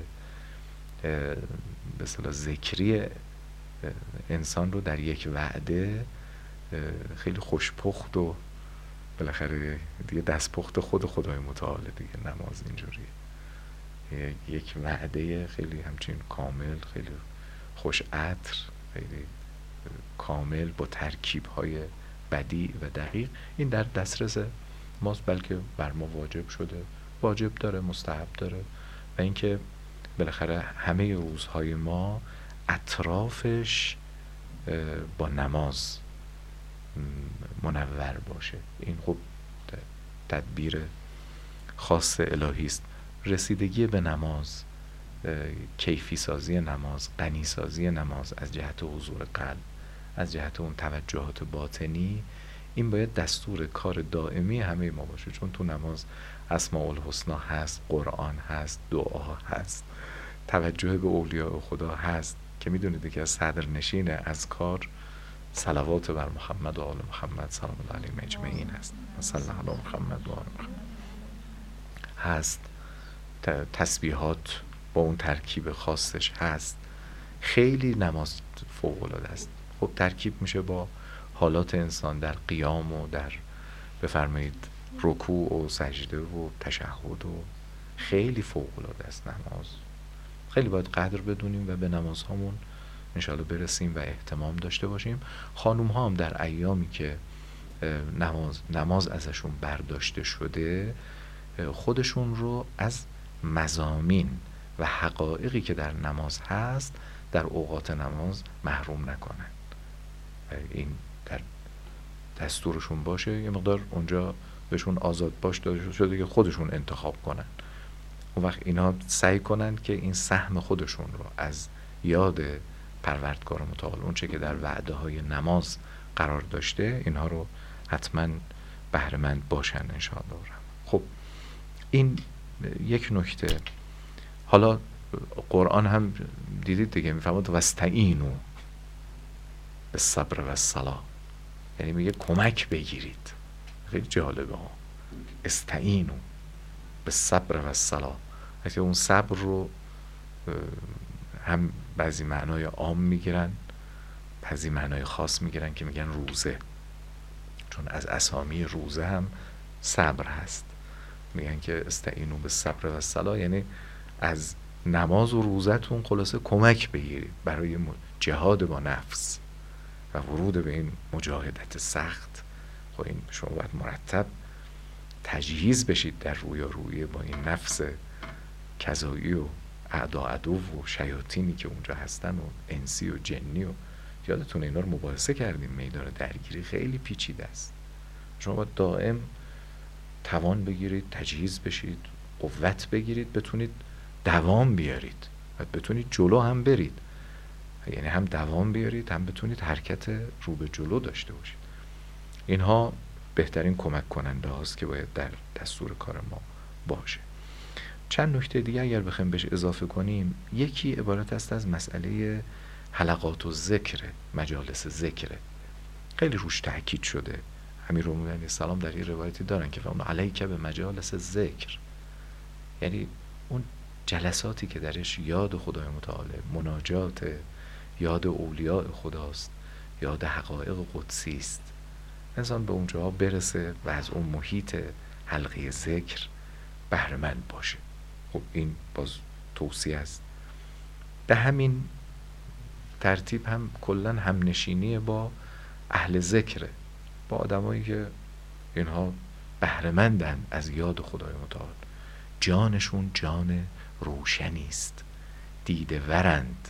به اصطلاح ذکری انسان رو در یک وعده خیلی خوشپخت و بالاخره دیگه دستپخت خود خدای متعال دیگه. نماز اینجوریه، یک وعده خیلی همچین کامل، خیلی خوش عطر، خیلی کامل با ترکیب‌های بدیع و دقیق. این در دسترس ماست، بلکه بر ما واجب شده، واجب داره، مستحب داره، و اینکه بالاخره همه روزهای ما اطرافش با نماز منور باشه. این خب تدبیر خاص الهی است. رسیدگی به نماز، کیفی سازی نماز، غنی سازی نماز از جهت حضور قلب، از جهت اون توجهات باطنی، این باید دستور کار دائمی همه ما باشه. چون تو نماز اسماء الحسنا هست، قرآن هست، دعا هست، توجه به اولیاء خدا هست که میدونید که از صدرنشین اذکار صلوات بر محمد و آل محمد سلام الله علیهم اجمعین هست، صلی الله علی محمد و آل محمد هست، تسبیحات با اون ترکیب خاصش هست. خیلی نماز فوق العاده است. خب ترکیب میشه با حالات انسان در قیام و در بفرمایید رکوع و سجده و تشهد و خیلی فوق العاده است نماز. خیلی باید قدر بدونیم و به نمازهامون انشاءالله برسیم و اهتمام داشته باشیم. خانوم ها هم در ایامی که نماز نماز ازشون برداشته شده خودشون رو از مضامین و حقایقی که در نماز هست در اوقات نماز محروم نکنن. این در دستورشون باشه، یه مقدار اونجا بهشون آزاد باش داده شده که خودشون انتخاب کنن. اون وقت اینا سعی کنن که این سهم خودشون رو از یاد پروردگار متعال، اون چه که در وعده های نماز قرار داشته، اینها رو حتما بهره مند باشن انشاءالله. خب این یک نکته. حالا قرآن هم دیدید دیگه میفرماد واستعینوا بالصبر والصلاة، یعنی میگه کمک بگیرید. خیلی جالبه ها، استعینوا بالصبر والصلاة. حتی اون صبر رو هم بعضی معنای عام میگیرن، بعضی معنای خاص میگیرن که میگن روزه، چون از اسامی روزه هم صبر هست. میگن که استعینوا بالصبر والصلاة، یعنی از نماز و روزتون خلاصه کمک بگیرید برای جهاد با نفس و ورود به این مجاهدت سخت. خب این شما باید مرتب تجهیز بشید در رویا رویه با این نفس کذایی و اعدا عدو و شیاطینی که اونجا هستن و انسی و جنی. و یادتونه اینا رو مباحثه کردیم، میدان درگیری خیلی پیچیده است. شما باید دائم توان بگیرید، تجهیز بشید، قوت بگیرید، بتونید دوام بیارید و بتونید جلو هم برید. یعنی هم دوام بیارید، هم بتونید حرکت رو به جلو داشته باشید. اینها بهترین کمک کننده هاست که باید در دستور کار ما باشه. چند نکته دیگه اگر بخوایم بهش اضافه کنیم، یکی عبارت است از مسئله حلقات و ذکر، مجالس ذکر. خیلی روش تاکید شده. امیرالمومنین علیه السلام در این روایتی دارن که فرمودن علیک به مجالس ذکر، یعنی اون جلساتی که درش یاد خدای متعال، مناجات، یاد اولیاء خداست، یاد حقایق قدسی است، انسان به اونجا برسه و از اون محیط حلقه ذکر بهره مند باشه. خب این باز توصیه است. به همین ترتیب هم کلن هم نشینی با اهل ذکره، با آدمایی که اینها بهره مندن از یاد خدای متعال، جانشون جان روشنی است، دیده ورند،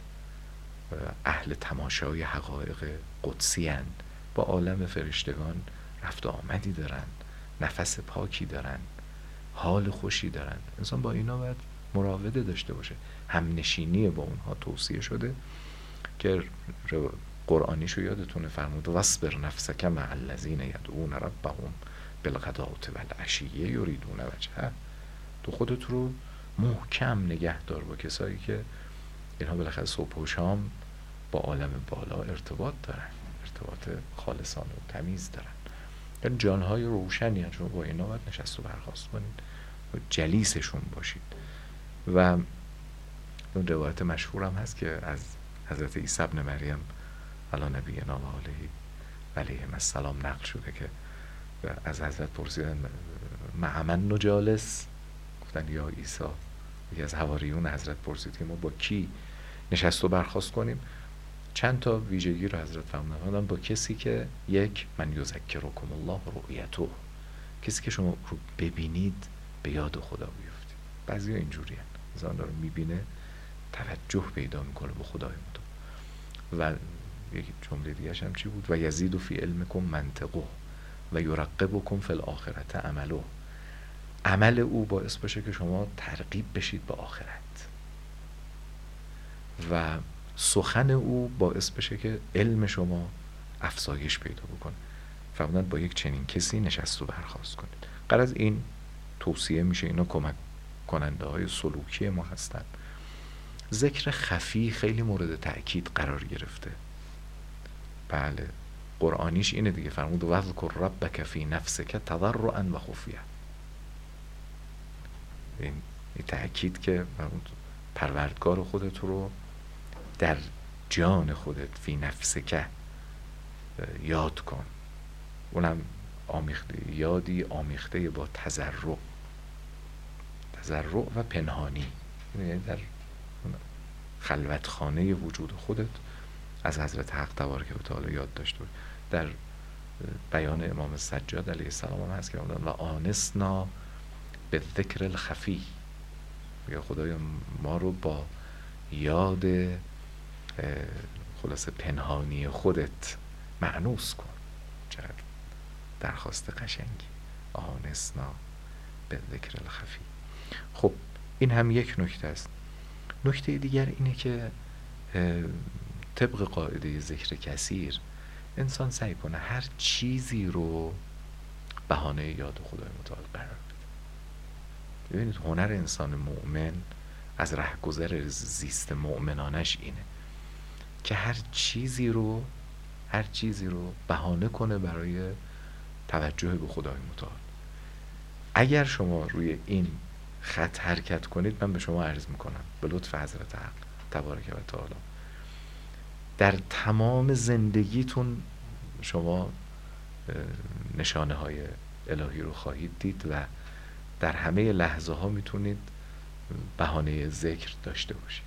اهل تماشای حقایق قدسی اند، با عالم فرشتگان رفت و آمدی دارن، نفس پاکی دارن، حال خوشی دارن. انسان با اینا باید مراوده داشته باشه. هم نشینی با اونها توصیه شده که قرآنیشو یادتونه فرمود واصبر نفسک مع الذین یدعون ربهم بالغداة والعشی یریدون وجهه. تو خودت رو محکم نگه دار با کسایی که اینها بالاخره صبح و شام با عالم بالا ارتباط دارن، ارتباط خالصانه و تمیز دارن، یعنی جانهای روشنی هستن. با اینا باید نشست و برخاست کنید و جلیسشون باشید. و اون روایت مشهور هم هست که از حضرت عیسی ابن مریم علی نبینا و آله علیهم السلام نقل شده که از حضرت پرسیدن مع من نجالس، گفتن یا عیسی، یکی از حواریون حضرت پرسید که ما با کی نشست و برخاست کنیم. چند تا ویژگی رو حضرت فرمودن، با کسی که یک من یذکرکم الله رؤیته، کسی که شما رو ببینید به یاد خدا بیفتید. بعضی ها اینجوری هست، انسان رو میبینه توجه پیدا میکنه به خدای متعال. و یک جمله دیگه هم چی بود؟ و یزید فی علمکم منطقه و یرقبکم فی الاخرة عمله. عمل او باعث باشه که شما ترغیب بشید به آخرت و سخن او باعث بشه که علم شما افزایش پیدا بکنه. فرمودن با یک چنین کسی نشست و برخاست کنید. غرض این توصیه میشه، اینا کمک کننده های سلوکی ما هستن. ذکر خفی خیلی مورد تأکید قرار گرفته. بله قرآنیش اینه دیگه، فرمود واذکر ربک فی نفسک تضرعا و خفیه. این تأکید که پروردگار خودت رو در جان خودت فی نفسک یاد کن، اونم آمیخته، یادی آمیخته با تضرع، تضرع و پنهانی، یعنی در خلوتخانه وجود خودت از حضرت حق تبارک و تعالی یاد داشته باش. در بیان امام سجاد علیه السلام هم هست که و آنسنا به ذکر الخفی، یا خدایا ما رو با یاد خلاصه پنهانی خودت مأنوس کن. چقدر درخواست قشنگی. آنسنا به ذکر الخفی. خب این هم یک نکته است. نکته دیگر اینه که طبق قاعده ذکر کثیر انسان سعی کنه هر چیزی رو بهانه یاد خدای متعال قرار بده. ببینید هنر انسان مؤمن از رهگذر زیست مؤمنانش اینه که هر چیزی رو هر چیزی رو بهانه کنه برای توجه به خدای متعال. اگر شما روی این خط حرکت کنید، من به شما عرض میکنم به لطف حضرت حق تبارک و تعالی در تمام زندگیتون شما نشانه های الهی رو خواهید دید و در همه لحظه ها میتونید بهانه ذکر داشته باشید،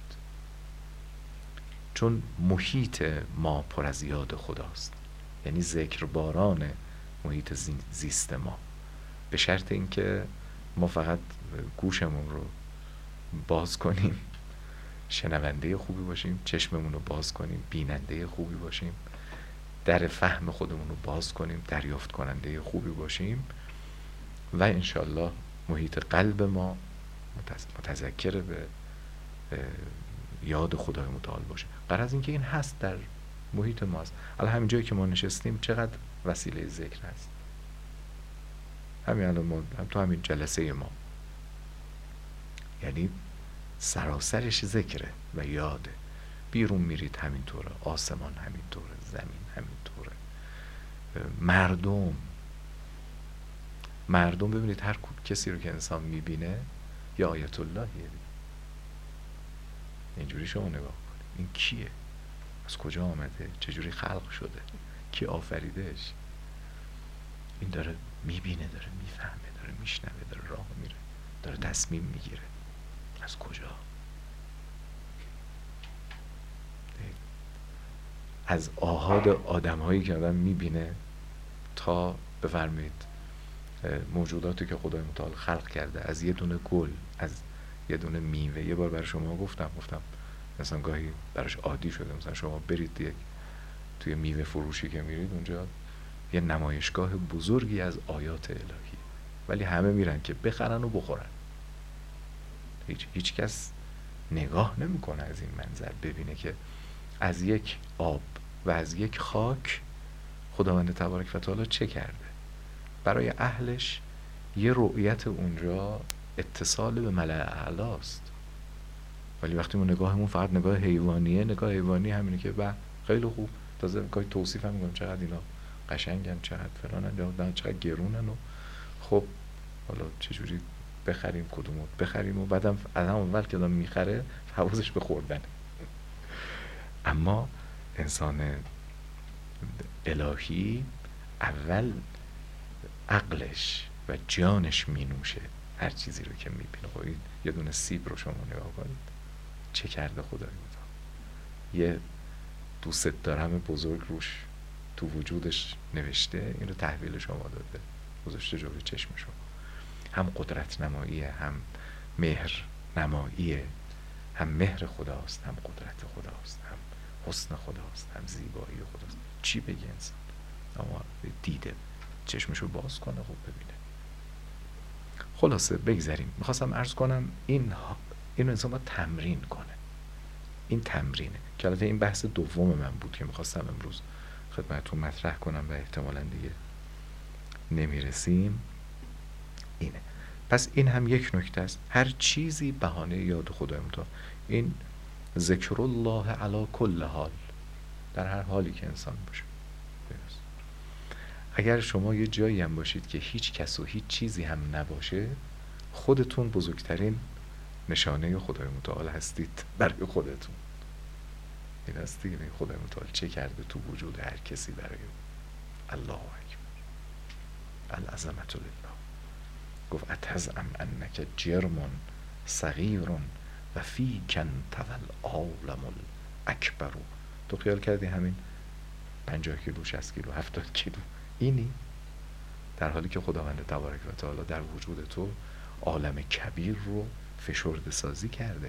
چون محیط ما پر از یاد خداست. یعنی ذکر باران محیط زیست ما، به شرط اینکه ما فقط گوشمون رو باز کنیم، شنونده خوبی باشیم، چشممون رو باز کنیم، بیننده خوبی باشیم، در فهم خودمون رو باز کنیم، دریافت کننده خوبی باشیم و انشالله محیط قلب ما متذکر به یاد خدای متعال باشه. قرار از اینکه این هست در محیط ما هست. الان همین جایی که ما نشستیم چقدر وسیله ذکر هست. همین الان ما هم تو همین جلسه ما، یعنی سراسرش ذکره و یاده. بیرون میرید همینطوره، آسمان همینطوره، زمین همینطوره، مردم مردم ببینید هر کسی رو که انسان میبینه یا آیت اللهیه. اینجوری شما نگاه کنید، این کیه؟ از کجا آمده؟ چجوری خلق شده؟ کی آفریدهش؟ این داره میبینه، داره میفهمه، داره میشنوه، داره راه میره، داره تصمیم میگیره. از کجا؟ از آحاد آدم هایی که آدم میبینه تا بفرمایید موجوداتی که خدای متعال خلق کرده، از یه دونه گل، از یه دونه میوه. یه بار برای شما گفتم گفتم مثلا گاهی براش عادی شده، مثلا شما برید یک توی میوه فروشی که میرید اونجا یه نمایشگاه بزرگی از آیات الهی، ولی همه میرن که بخرن و بخورن. هیچ هیچ کس نگاه نمیکنه از این منظر ببینه که از یک آب و از یک خاک خداوند تبارک و تعالی چه کرده. برای اهلش یه رؤیت اونجا اتصال به ملأ اعلاست، ولی وقتی ما نگاهمون فقط نگاه حیوانیه، نگاه حیوانی همینه که با خیلی خوب، تازه گاهی توصیف هم میگم چقدر اینا قشنگن، چقدر فلانن، چقدر گرونن و خب حالا چجوری بخریم، کدومو بخریم و بعدم از همون اول که آدم میخره حواسش به خوردنه. اما انسان الهی اول عقلش و جانش مینوشه هر چیزی رو که میبینه. خب یه دونه سیب رو شما نگاه کنید چه کرده خدای متعال. یه دوست دارم بزرگ روش تو وجودش نوشته، این رو تحویل شما داده، گذاشته جلوی چشم شما. هم قدرت نماییه، هم مهر نماییه، هم مهر خداست، هم قدرت خداست، هم حسن خداست، هم زیبایی خداست. چی بگه انسان؟ اما دیده چشمشو باز کنه خب ببینه. خلاصه بگذاریم. میخواستم عرض کنم این اینو انسان باید تمرین کنه. این تمرینه که البته این بحث دوم من بود که میخواستم امروز خدمتتون مطرح کنم و احتمالاً دیگه نمیرسیم. اینه. پس این هم یک نکته است. هر چیزی بهانه یاد خدای متعال. این ذکر الله علی کل حال، در هر حالی که انسان باشه. اگر شما یه جایی هم باشید که هیچ کس و هیچ چیزی هم نباشه، خودتون بزرگترین نشانه خدای متعال هستید برای خودتون. این است دیگه، خدای متعال چه کرده تو وجود هر کسی برای الله اکبر. العظمت لله. گفت اتزعم انک جرم صغیر و فیک انطوی العالم الاکبر. تو خیال کردی همین پنجاه کیلو، شصت کیلو، هفتاد کیلو اینی؟ در حالی که خداوند تبارک و تعالی در وجود تو عالم کبیر رو فشرده سازی کرده.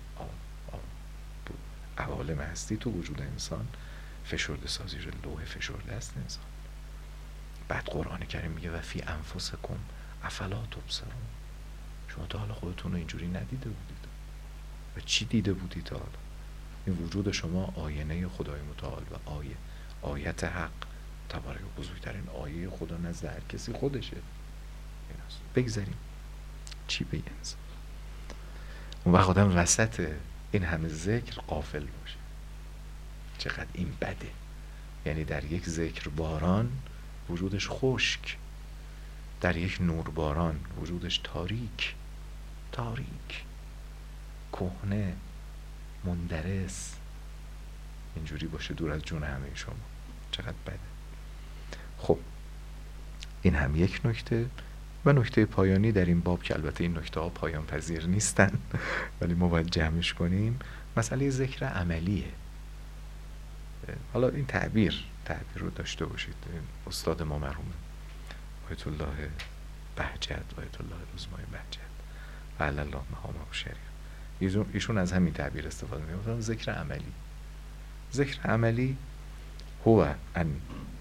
عوالم هستی تو وجود انسان فشرده سازی رو، لوح فشرده است انسان. بعد قرآن کریم میگه و فی انفسکم افلا تبصرون، شما تا حالا خودتون رو اینجوری ندیده بودید و چی دیده بودید تا حالا؟ این وجود شما آینه خدای متعال و آیه آیت حق تبارک و بزرگترین آیه خدا نزد هر کسی خودشه. بگذاریم چی بگه انسان؟ اون وقت آدم وسط این همه ذکر غافل باشه، چقدر این بده. یعنی در یک ذکر باران وجودش خشک، در یک نور باران وجودش تاریک تاریک کهنه مندرس، اینجوری باشه دور از جون همه شما. چقدر بده. خب این هم یک نکته. و نکته پایانی در این باب که البته این نکته ها پایان پذیر نیستن ولی ما باید جمعش کنیم، مسئله ذکر عملیه. حالا این تعبیر تعبیر رو داشته باشید. استاد ما مرحوم آیت الله بهجت، آیت الله روزمای بهجت و علی الله مقامه شریف، ایشون ایشون از همین تعبیر استفاده می‌کنن، ذکر عملی. ذکر عملی هو ان،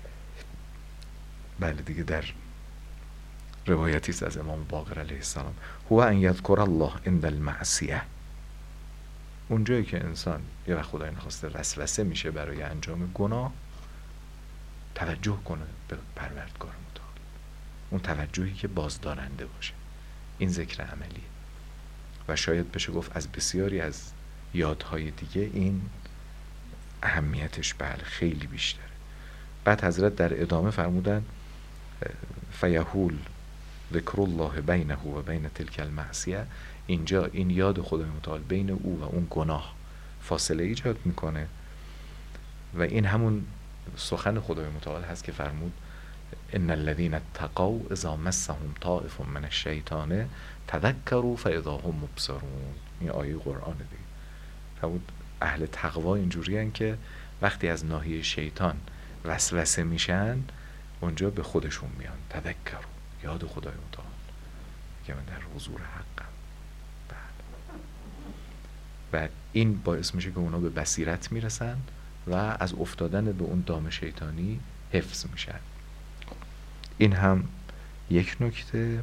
بله دیگه در روایتی است از امام باقر علیه السلام، هو ان یذکر الله عند المعصیه، اونجایی که انسان یه وقت خدای نخواسته وسوسه میشه برای انجام گناه، توجه کنه به پروردگار متعال، اون توجهی که بازدارنده باشه. این ذکر عملیه و شاید بشه گفت از بسیاری از یادهای دیگه این اهمیتش بله خیلی بیشتره. بعد حضرت در ادامه فرمودن فیهول ذکر الله بینه و بین تلک المعصیه، اینجا این یاد خدای متعال بین او و اون گناه فاصله ایجاد میکنه و این همون سخن خدای متعال هست که فرمود ان الذين اتقوا اذا مسهم طائف من الشیطان تذکروا فاذا هم مبصرون. این آیه قرآن دیگه فرمود اهل تقوا اینجوری هن که وقتی از ناحیه شیطان وسوسه میشن اونجا به خودشون میان، تذکروا، یاد خدای متعال که من در حضور حقم. و این باعث میشه که اونا به بصیرت میرسن و از افتادن به اون دام شیطانی حفظ میشن. این هم یک نکته.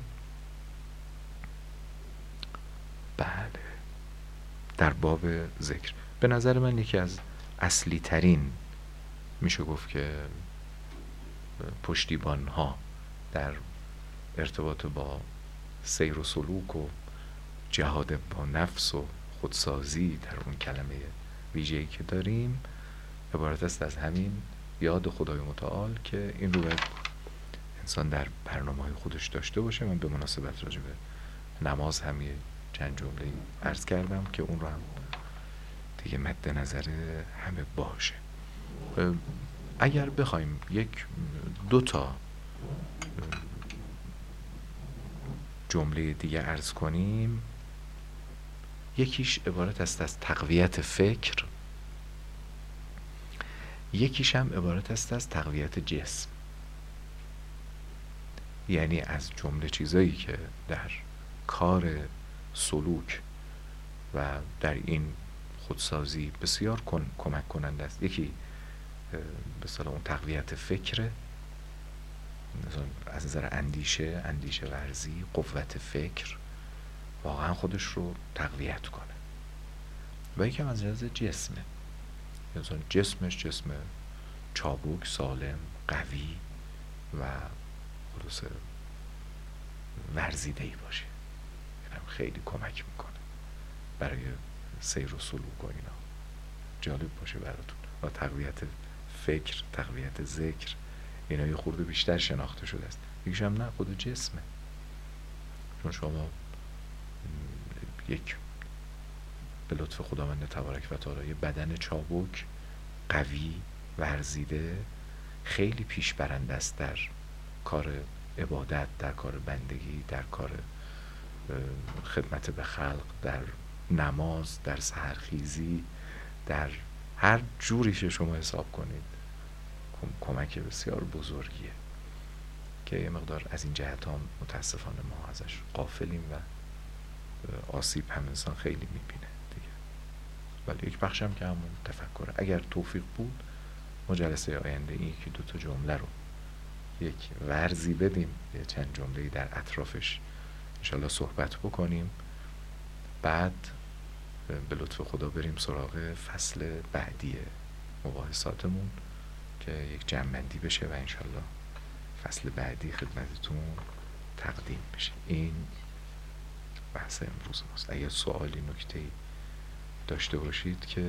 بله در باب ذکر به نظر من یکی از اصلی ترین میشه گفت که پشتیبان ها در ارتباط با سیر و سلوک و جهاد با نفس و خودسازی در اون کلمه ویژه‌ای که داریم عبارت است از همین یاد خدای متعال که این رو باید انسان در برنامه‌های خودش داشته باشه. من به مناسبت راجع به نماز هم یه چند جمله عرض کردم که اون رو هم دیگه مد نظر همه باشه. اگر بخوایم یک دو تا جمله دیگه عرض کنیم، یکیش عبارت است از تقویت فکر، یکیش هم عبارت است از تقویت جسم. یعنی از جمله چیزایی که در کار سلوک و در این خودسازی بسیار کن، کمک کننده است، یکی به اصطلاح اون تقویت فکره، از نظر اندیشه اندیشه ورزی، قوت فکر واقعا خودش رو تقویت کنه. و یکم از نظر جسمه، انسان جسمش جسم چابک، سالم، قوی و خلاصه ورزیده‌ای باشه. اینم خیلی کمک میکنه برای سیر و سلوک و اینا، جالب باشه براتون. و تقویت فکر، تقویت ذکر، اینا یه خورده بیشتر شناخته شده است. یکیش هم نه، خود جسمه. چون شما یک به لطف خداوند تبارک و تعالی یه بدن چابک، قوی، ورزیده خیلی پیش برنده است در کار عبادت، در کار بندگی، در کار خدمت به خلق، در نماز، در سحرخیزی، در هر جوری که شما حساب کنید کمک بسیار بزرگیه که یه مقدار از این جهت هم متاسفانه ما ازش غافلیم و آسیب هم انسان خیلی میبینه دیگه. ولی یک بخش هم که همون تفکره. اگر توفیق بود ما جلسه آینده این یکی دوتا جمله رو یک ورزی بدیم، یه چند جمله‌ای در اطرافش انشالله صحبت بکنیم، بعد به لطف خدا بریم سراغ فصل بعدی مباحثاتمون که یک جمع‌بندی بشه و انشالله فصل بعدی خدمتتون تقدیم بشه. این بحث امروز ماست. اگر سوالی نکته‌ای داشته باشید که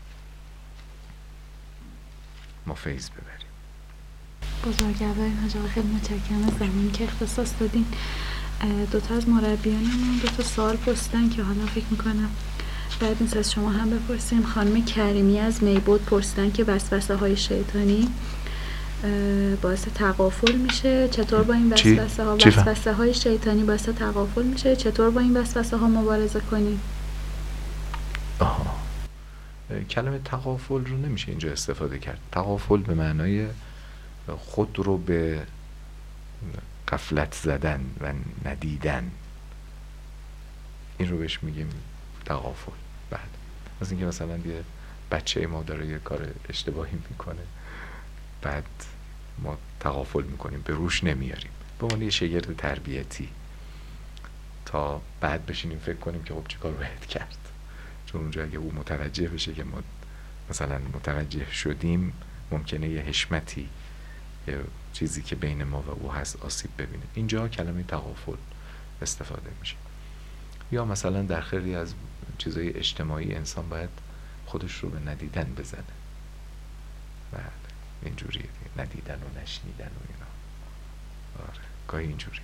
ما فیض ببریم. بزرگوار حاج آقا خیلی متشکرم از زمانی که اختصاص دادین. دوتا از مربیانمون دوتا سوال پرسیدن که حالا فکر میکنم بعد نیست از شما هم بپرسیم. خانم کریمی از میبود پرسیدن که وسوسه های شیطانی باعث تغافل میشه، چطور با این وسوسه ها وسوسه های شیطانی باعث تغافل میشه، چطور با این وسوسه ها مبارزه کنیم؟ آها، کلمه تغافل رو نمیشه اینجا استفاده کرد. تغافل به معنای خود رو به غفلت زدن و ندیدن، این رو بهش میگیم تغافل. بعد از اینکه مثلا یه بچه ما داره یه کار اشتباهی میکنه، بعد ما تغافل میکنیم، به روش نمیاریم به عنوان یه شاگرد تربیتی، تا بعد بشینیم فکر کنیم که خب چی کار باید کرد. چون اونجا اگه او متوجه بشه که ما مثلا متوجه شدیم، ممکنه یه حشمتی، یه چیزی که بین ما و او هست آسیب ببینه. اینجا کلمه تغافل استفاده میشه. یا مثلا در خیلی از چیزای اجتماعی انسان باید خودش رو به ندیدن بزنه. بله اینجوریه دیگه، ندیدن و نشنیدن و اینا. آره گاهی اینجوریه.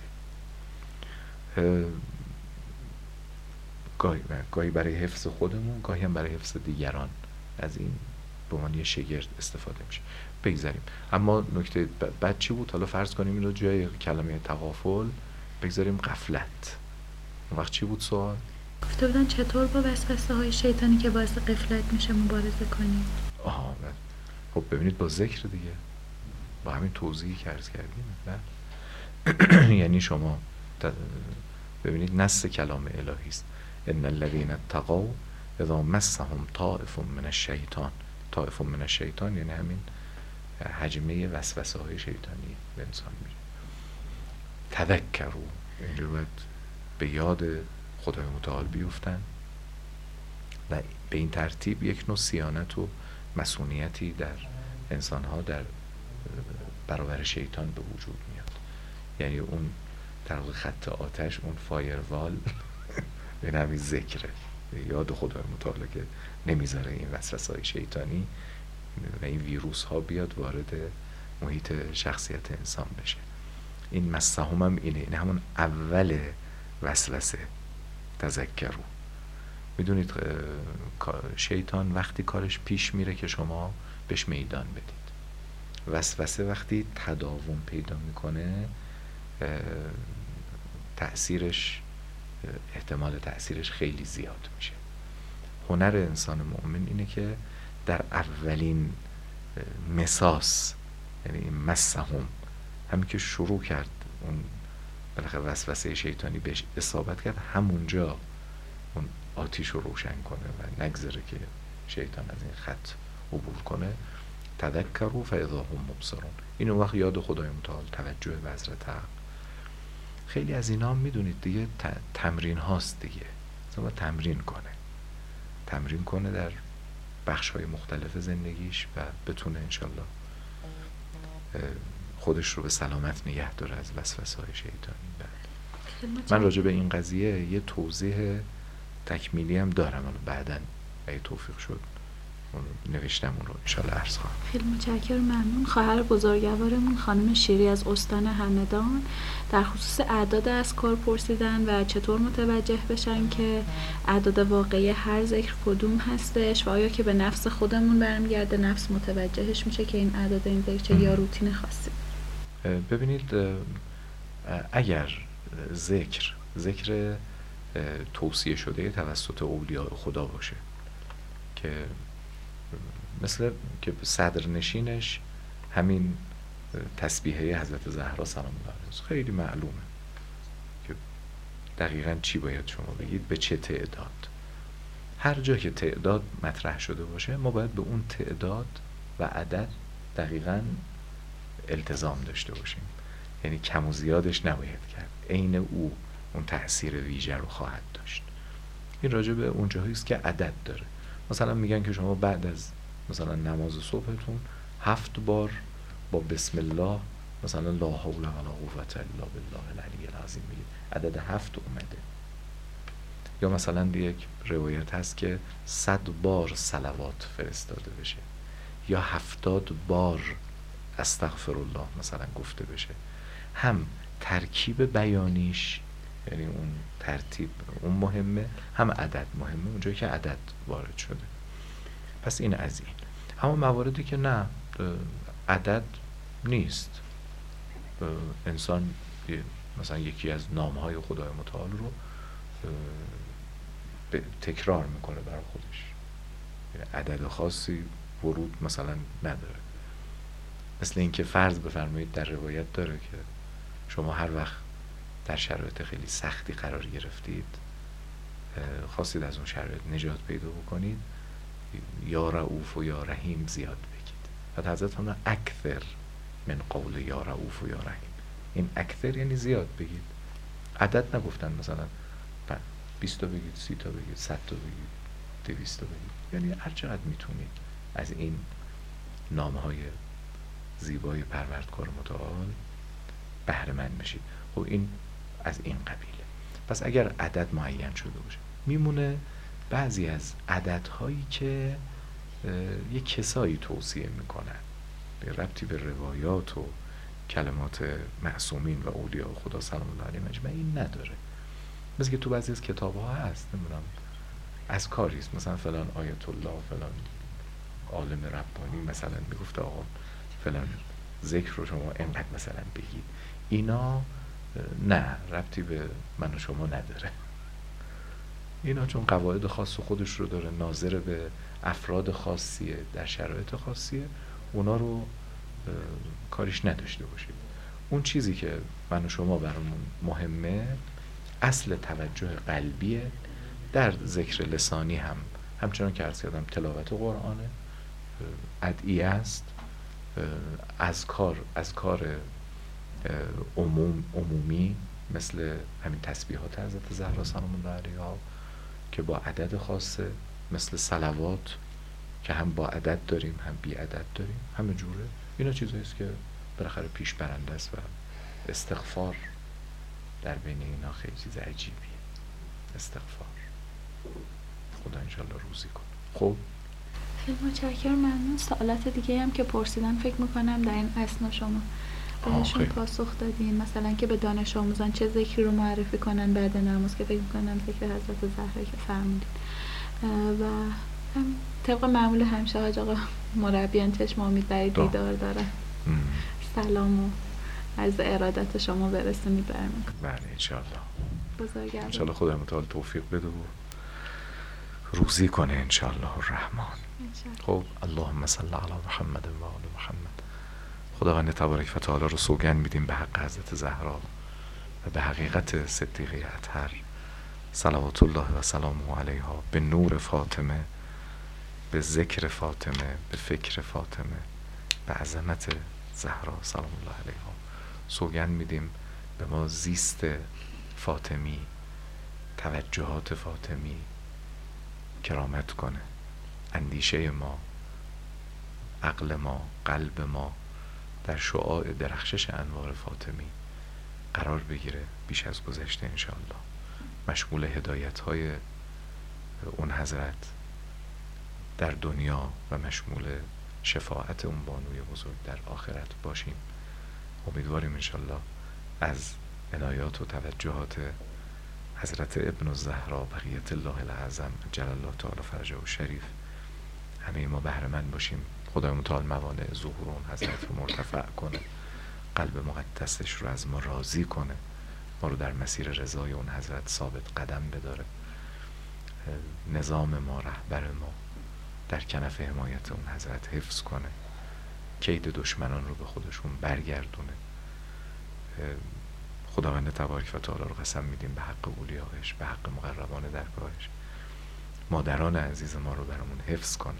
گاهی گاهی برای حفظ خودمون، گاهی هم برای حفظ دیگران از این به معنی شگرد استفاده میشه. بگذاریم. اما نکته بعد چی بود؟ حالا فرض کنیم اینو جای کلمه تغافل بگذاریم غفلت. اون وقت چی بود سوال؟ گفته بودن چطور با وسوسه های شیطانی که باعث غفلت میشه مبارزه کنیم. آها بله. خب ببینید با ذکر دیگه، با همین توضیحی که عرض کردیم. بله. یعنی شما ببینید نص کلام الهی است. ان الذين اتقوا اذا مسهم طائف من الشیطان. طائف من الشیطان یعنی همین حجمه وسوسه های شیطانی به انسان میره. تذکروا، اینجا باید به یاد خدای متعال بیفتن و به این ترتیب یک نوع صیانت و مسئولیتی در انسانها در برابر شیطان به وجود میاد. یعنی اون در واقع خط آتش، اون فایروال این همین ذکره، یاد خدای متعال که نمیذاره این وسوسه های شیطانی و این ویروس ها بیاد وارد محیط شخصیت انسان بشه. این مسهم هم اینه، این همون اول وسوسه. تذکروا. میدونید شیطان وقتی کارش پیش میره که شما بهش میدان بدید. وسوسه وقتی تداوم پیدا میکنه تأثیرش، احتمال تأثیرش خیلی زیاد میشه. هنر انسان مؤمن اینه که در اولین مساس، یعنی این مسهم، همین که شروع کرد اون بالاخره وسوسه شیطانی بهش اصابت کرد، همونجا اون آتیش رو روشن کنه و نگذاره که شیطان از این خط عبور کنه. تذکروا فاذا هم مبصرون. این اون وقت یاد خدای متعال، توجه به حضرت حق. خیلی از اینا هم میدونید دیگه تمرین هاست دیگه. مثلا تمرین کنه تمرین کنه در بخش های مختلف زندگیش و بتونه انشالله خودش رو به سلامت نگه داره از وسوسه های شیطانی. من راجع به این قضیه یه توضیح تکمیلی هم دارم، حالا بعداً اگه توفیق شد نوشتم اون رو انشالله عرض خواهم. خیلی متشکرم، ممنون. خواهر بزرگوارمون خانم شیری از استان همدان در خصوص اعداد اذکار پرسیدن و چطور متوجه بشن که اعداد واقعی هر ذکر کدوم هستش و آیا که به نفس خودمون برمیگرده، نفس متوجهش میشه که این اعداد این ذکر چه یا روتین خاصی. ببینید اگر ذکر ذکر توصیه شده توسط اولیاء خدا باشه که مثل که صدر نشینش همین تسبیحه حضرت زهرا سلام الله علیها خیلی معلومه که دقیقاً چی باید شما بگید، به چه تعداد. هر جا که تعداد مطرح شده باشه ما باید به اون تعداد و عدد دقیقاً التزام داشته باشیم، یعنی کم و زیادش نباید کرد، عین او اون تأثیر ویژه رو خواهد داشت. این راجع به اون جاهایی است که عدد داره. مثلا میگن که شما بعد از مثلا نماز صبحتون هفت بار با بسم الله مثلا لا حول ولا قوة الا بالله العلی العظیم میگید، عدد هفت اومده. یا مثلا یک روایت هست که صد بار صلوات فرستاده بشه، یا هفتاد بار استغفر الله مثلا گفته بشه. هم ترکیب بیانیش، یعنی اون ترتیب اون مهمه، هم عدد مهمه اونجایی که عدد وارد شده. پس این از این. اما مواردی که نه عدد نیست، انسان مثلا یکی از نامهای خدای متعال رو تکرار میکنه برای خودش، یعنی عدد خاصی ورود مثلا نداره. مثل اینکه فرض بفرمایید در روایت داره که شما هر وقت در شرایط خیلی سختی قرار گرفتید، خواستید از اون شرایط نجات پیدا بکنید، یا رؤوف و یا رحیم زیاد بگید. بعد حضرت فرمودن اکثر من قول یا رؤوف و یا رحیم. این اکثر یعنی زیاد بگید، عدد نگفتن مثلا بیست تا بگید، سی تا بگید، صد تا بگید، دویست تا بگید، یعنی هر چقدر میتونید از این نامهای زیبای پروردگار متعال بهره مند بشید. خب این از این قبیله. پس اگر عدد معین شده باشه، میمونه بعضی از عددهایی که یک کسایی توصیه میکنن، به ربطی به روایات و کلمات معصومین و اولیاء خدا سلام الله علیهم اجمعین نداره. مثل که تو بعضی از کتاب ها هست، نمیدونم از کاریست مثلا فلان آیت الله فلان عالم ربانی مثلا میگفته آقا فلان ذکر رو شما اینقدر مثلا بگید. اینا نه، ربطی به من و شما نداره. اینا چون قواعد خاص خودش رو داره، ناظر به افراد خاصیه، در شرایط خاصیه، اونا رو کاریش نداشته باشید. اون چیزی که من و شما برامون مهمه اصل توجه قلبیه. در ذکر لسانی هم همچنان که عرض کردم تلاوت قرآنه، ادعیه است، از کار از کار عموم عمومی مثل همین تسبیحات حضرت زهرا سلام الله علیها که با عدد خاصه، مثل صلوات که هم با عدد داریم هم بی عدد داریم، همه جوره. اینا چیزایی است که بالاخره پیش برنده است و استغفار در بین اینا خیلی چیز عجیبیه. استغفار خدا انشالله روزی کن. خب خیلی متشکرم، ممنون. سوالات دیگه هم که پرسیدن فکر میکنم در این اثنا شما بهشون پاسخ دادین، مثلا که به دانش آموزان چه ذکری رو معرفی کنن بعد نماز، که فکر میکنم ذکر حضرت زهرا که فرمودین. و هم طبق معمول همیشه حاج آقا مربیان چشم امید برای دیدار دارن. سلام و از ارادت شما برسونید برمون. بله انشالله. بزرگوار انشالله خدا متعال توفیق بده و روزی کنه انشالله الرحمن. خب اللهم صل علی محمد و آل محمد. خداوند تبارک و تعالی رو سوگند میدیم به حق حضرت زهرا و به حقیقت صدیقه اطهر صلوات الله و سلامه علیها، به نور فاطمه، به ذکر فاطمه، به فکر فاطمه، به عظمت زهرا سلام الله علیها سوگند میدیم به ما زیست فاطمی، توجهات فاطمی کرامت کنه، اندیشه ما، عقل ما، قلب ما در شعاع درخشش انوار فاطمی قرار بگیره بیش از گذشته انشاءالله، مشغول هدایت های اون حضرت در دنیا و مشمول شفاعت اون بانوی بزرگ در آخرت باشیم. امیدواریم انشاءالله از عنایات و توجهات حضرت ابن الزهرا بقیت الله الاعظم جل الله تعالی فرجه و شریف همه ما بهره مند باشیم. خدای متعال موانع ظهور اون حضرت رو مرتفع کنه، قلب مقدسش رو از ما راضی کنه، ما رو در مسیر رضای اون حضرت ثابت قدم بداره، نظام ما، رهبر ما در کنف حمایت اون حضرت حفظ کنه، کید دشمنان رو به خودشون برگردونه. خداوند تبارک و تعالی رو قسم میدیم به حق اولیایش، به حق مقربان درگاهش، مادران عزیز ما رو برامون حفظ کنه،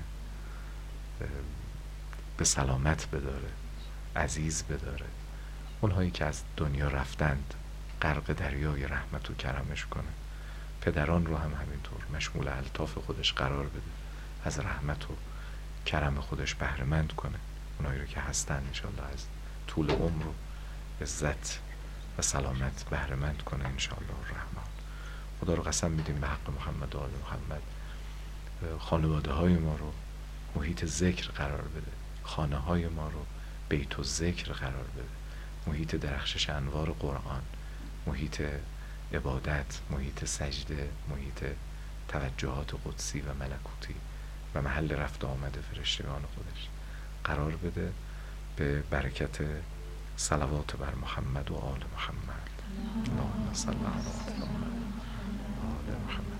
به سلامت بداره، عزیز بداره. اونهایی که از دنیا رفتند غرق دریای رحمت و کرمش کنه. پدران رو هم همینطور مشمول الطاف خودش قرار بده، از رحمت و کرم خودش بهره مند کنه. اونایی رو که هستن انشالله از طول عمر و عزت و سلامت بهره مند کنه انشالله الرحمن. خدا رو قسم میدیم به حق محمد و آل محمد خانواده های ما رو محیط ذکر قرار بده، خانه های ما رو بیت و ذکر قرار بده، محیط درخشش انوار قرآن، محیط عبادت، محیط سجده، محیط توجهات قدسی و ملکوتی و محل رفت آمد فرشتگان خودش قرار بده، به برکت صلوات بر محمد و آل محمد. اللهم صل علی محمد و آل محمد.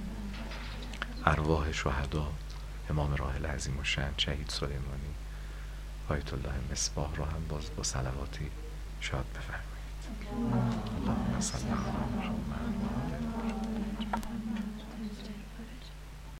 ارواح شهدا امام راحل عظیم الشأن شهید سلیمانی آیت الله مصباح رو هم باز با صلواتی شاد بفرمایید. اللهم صل علی محمد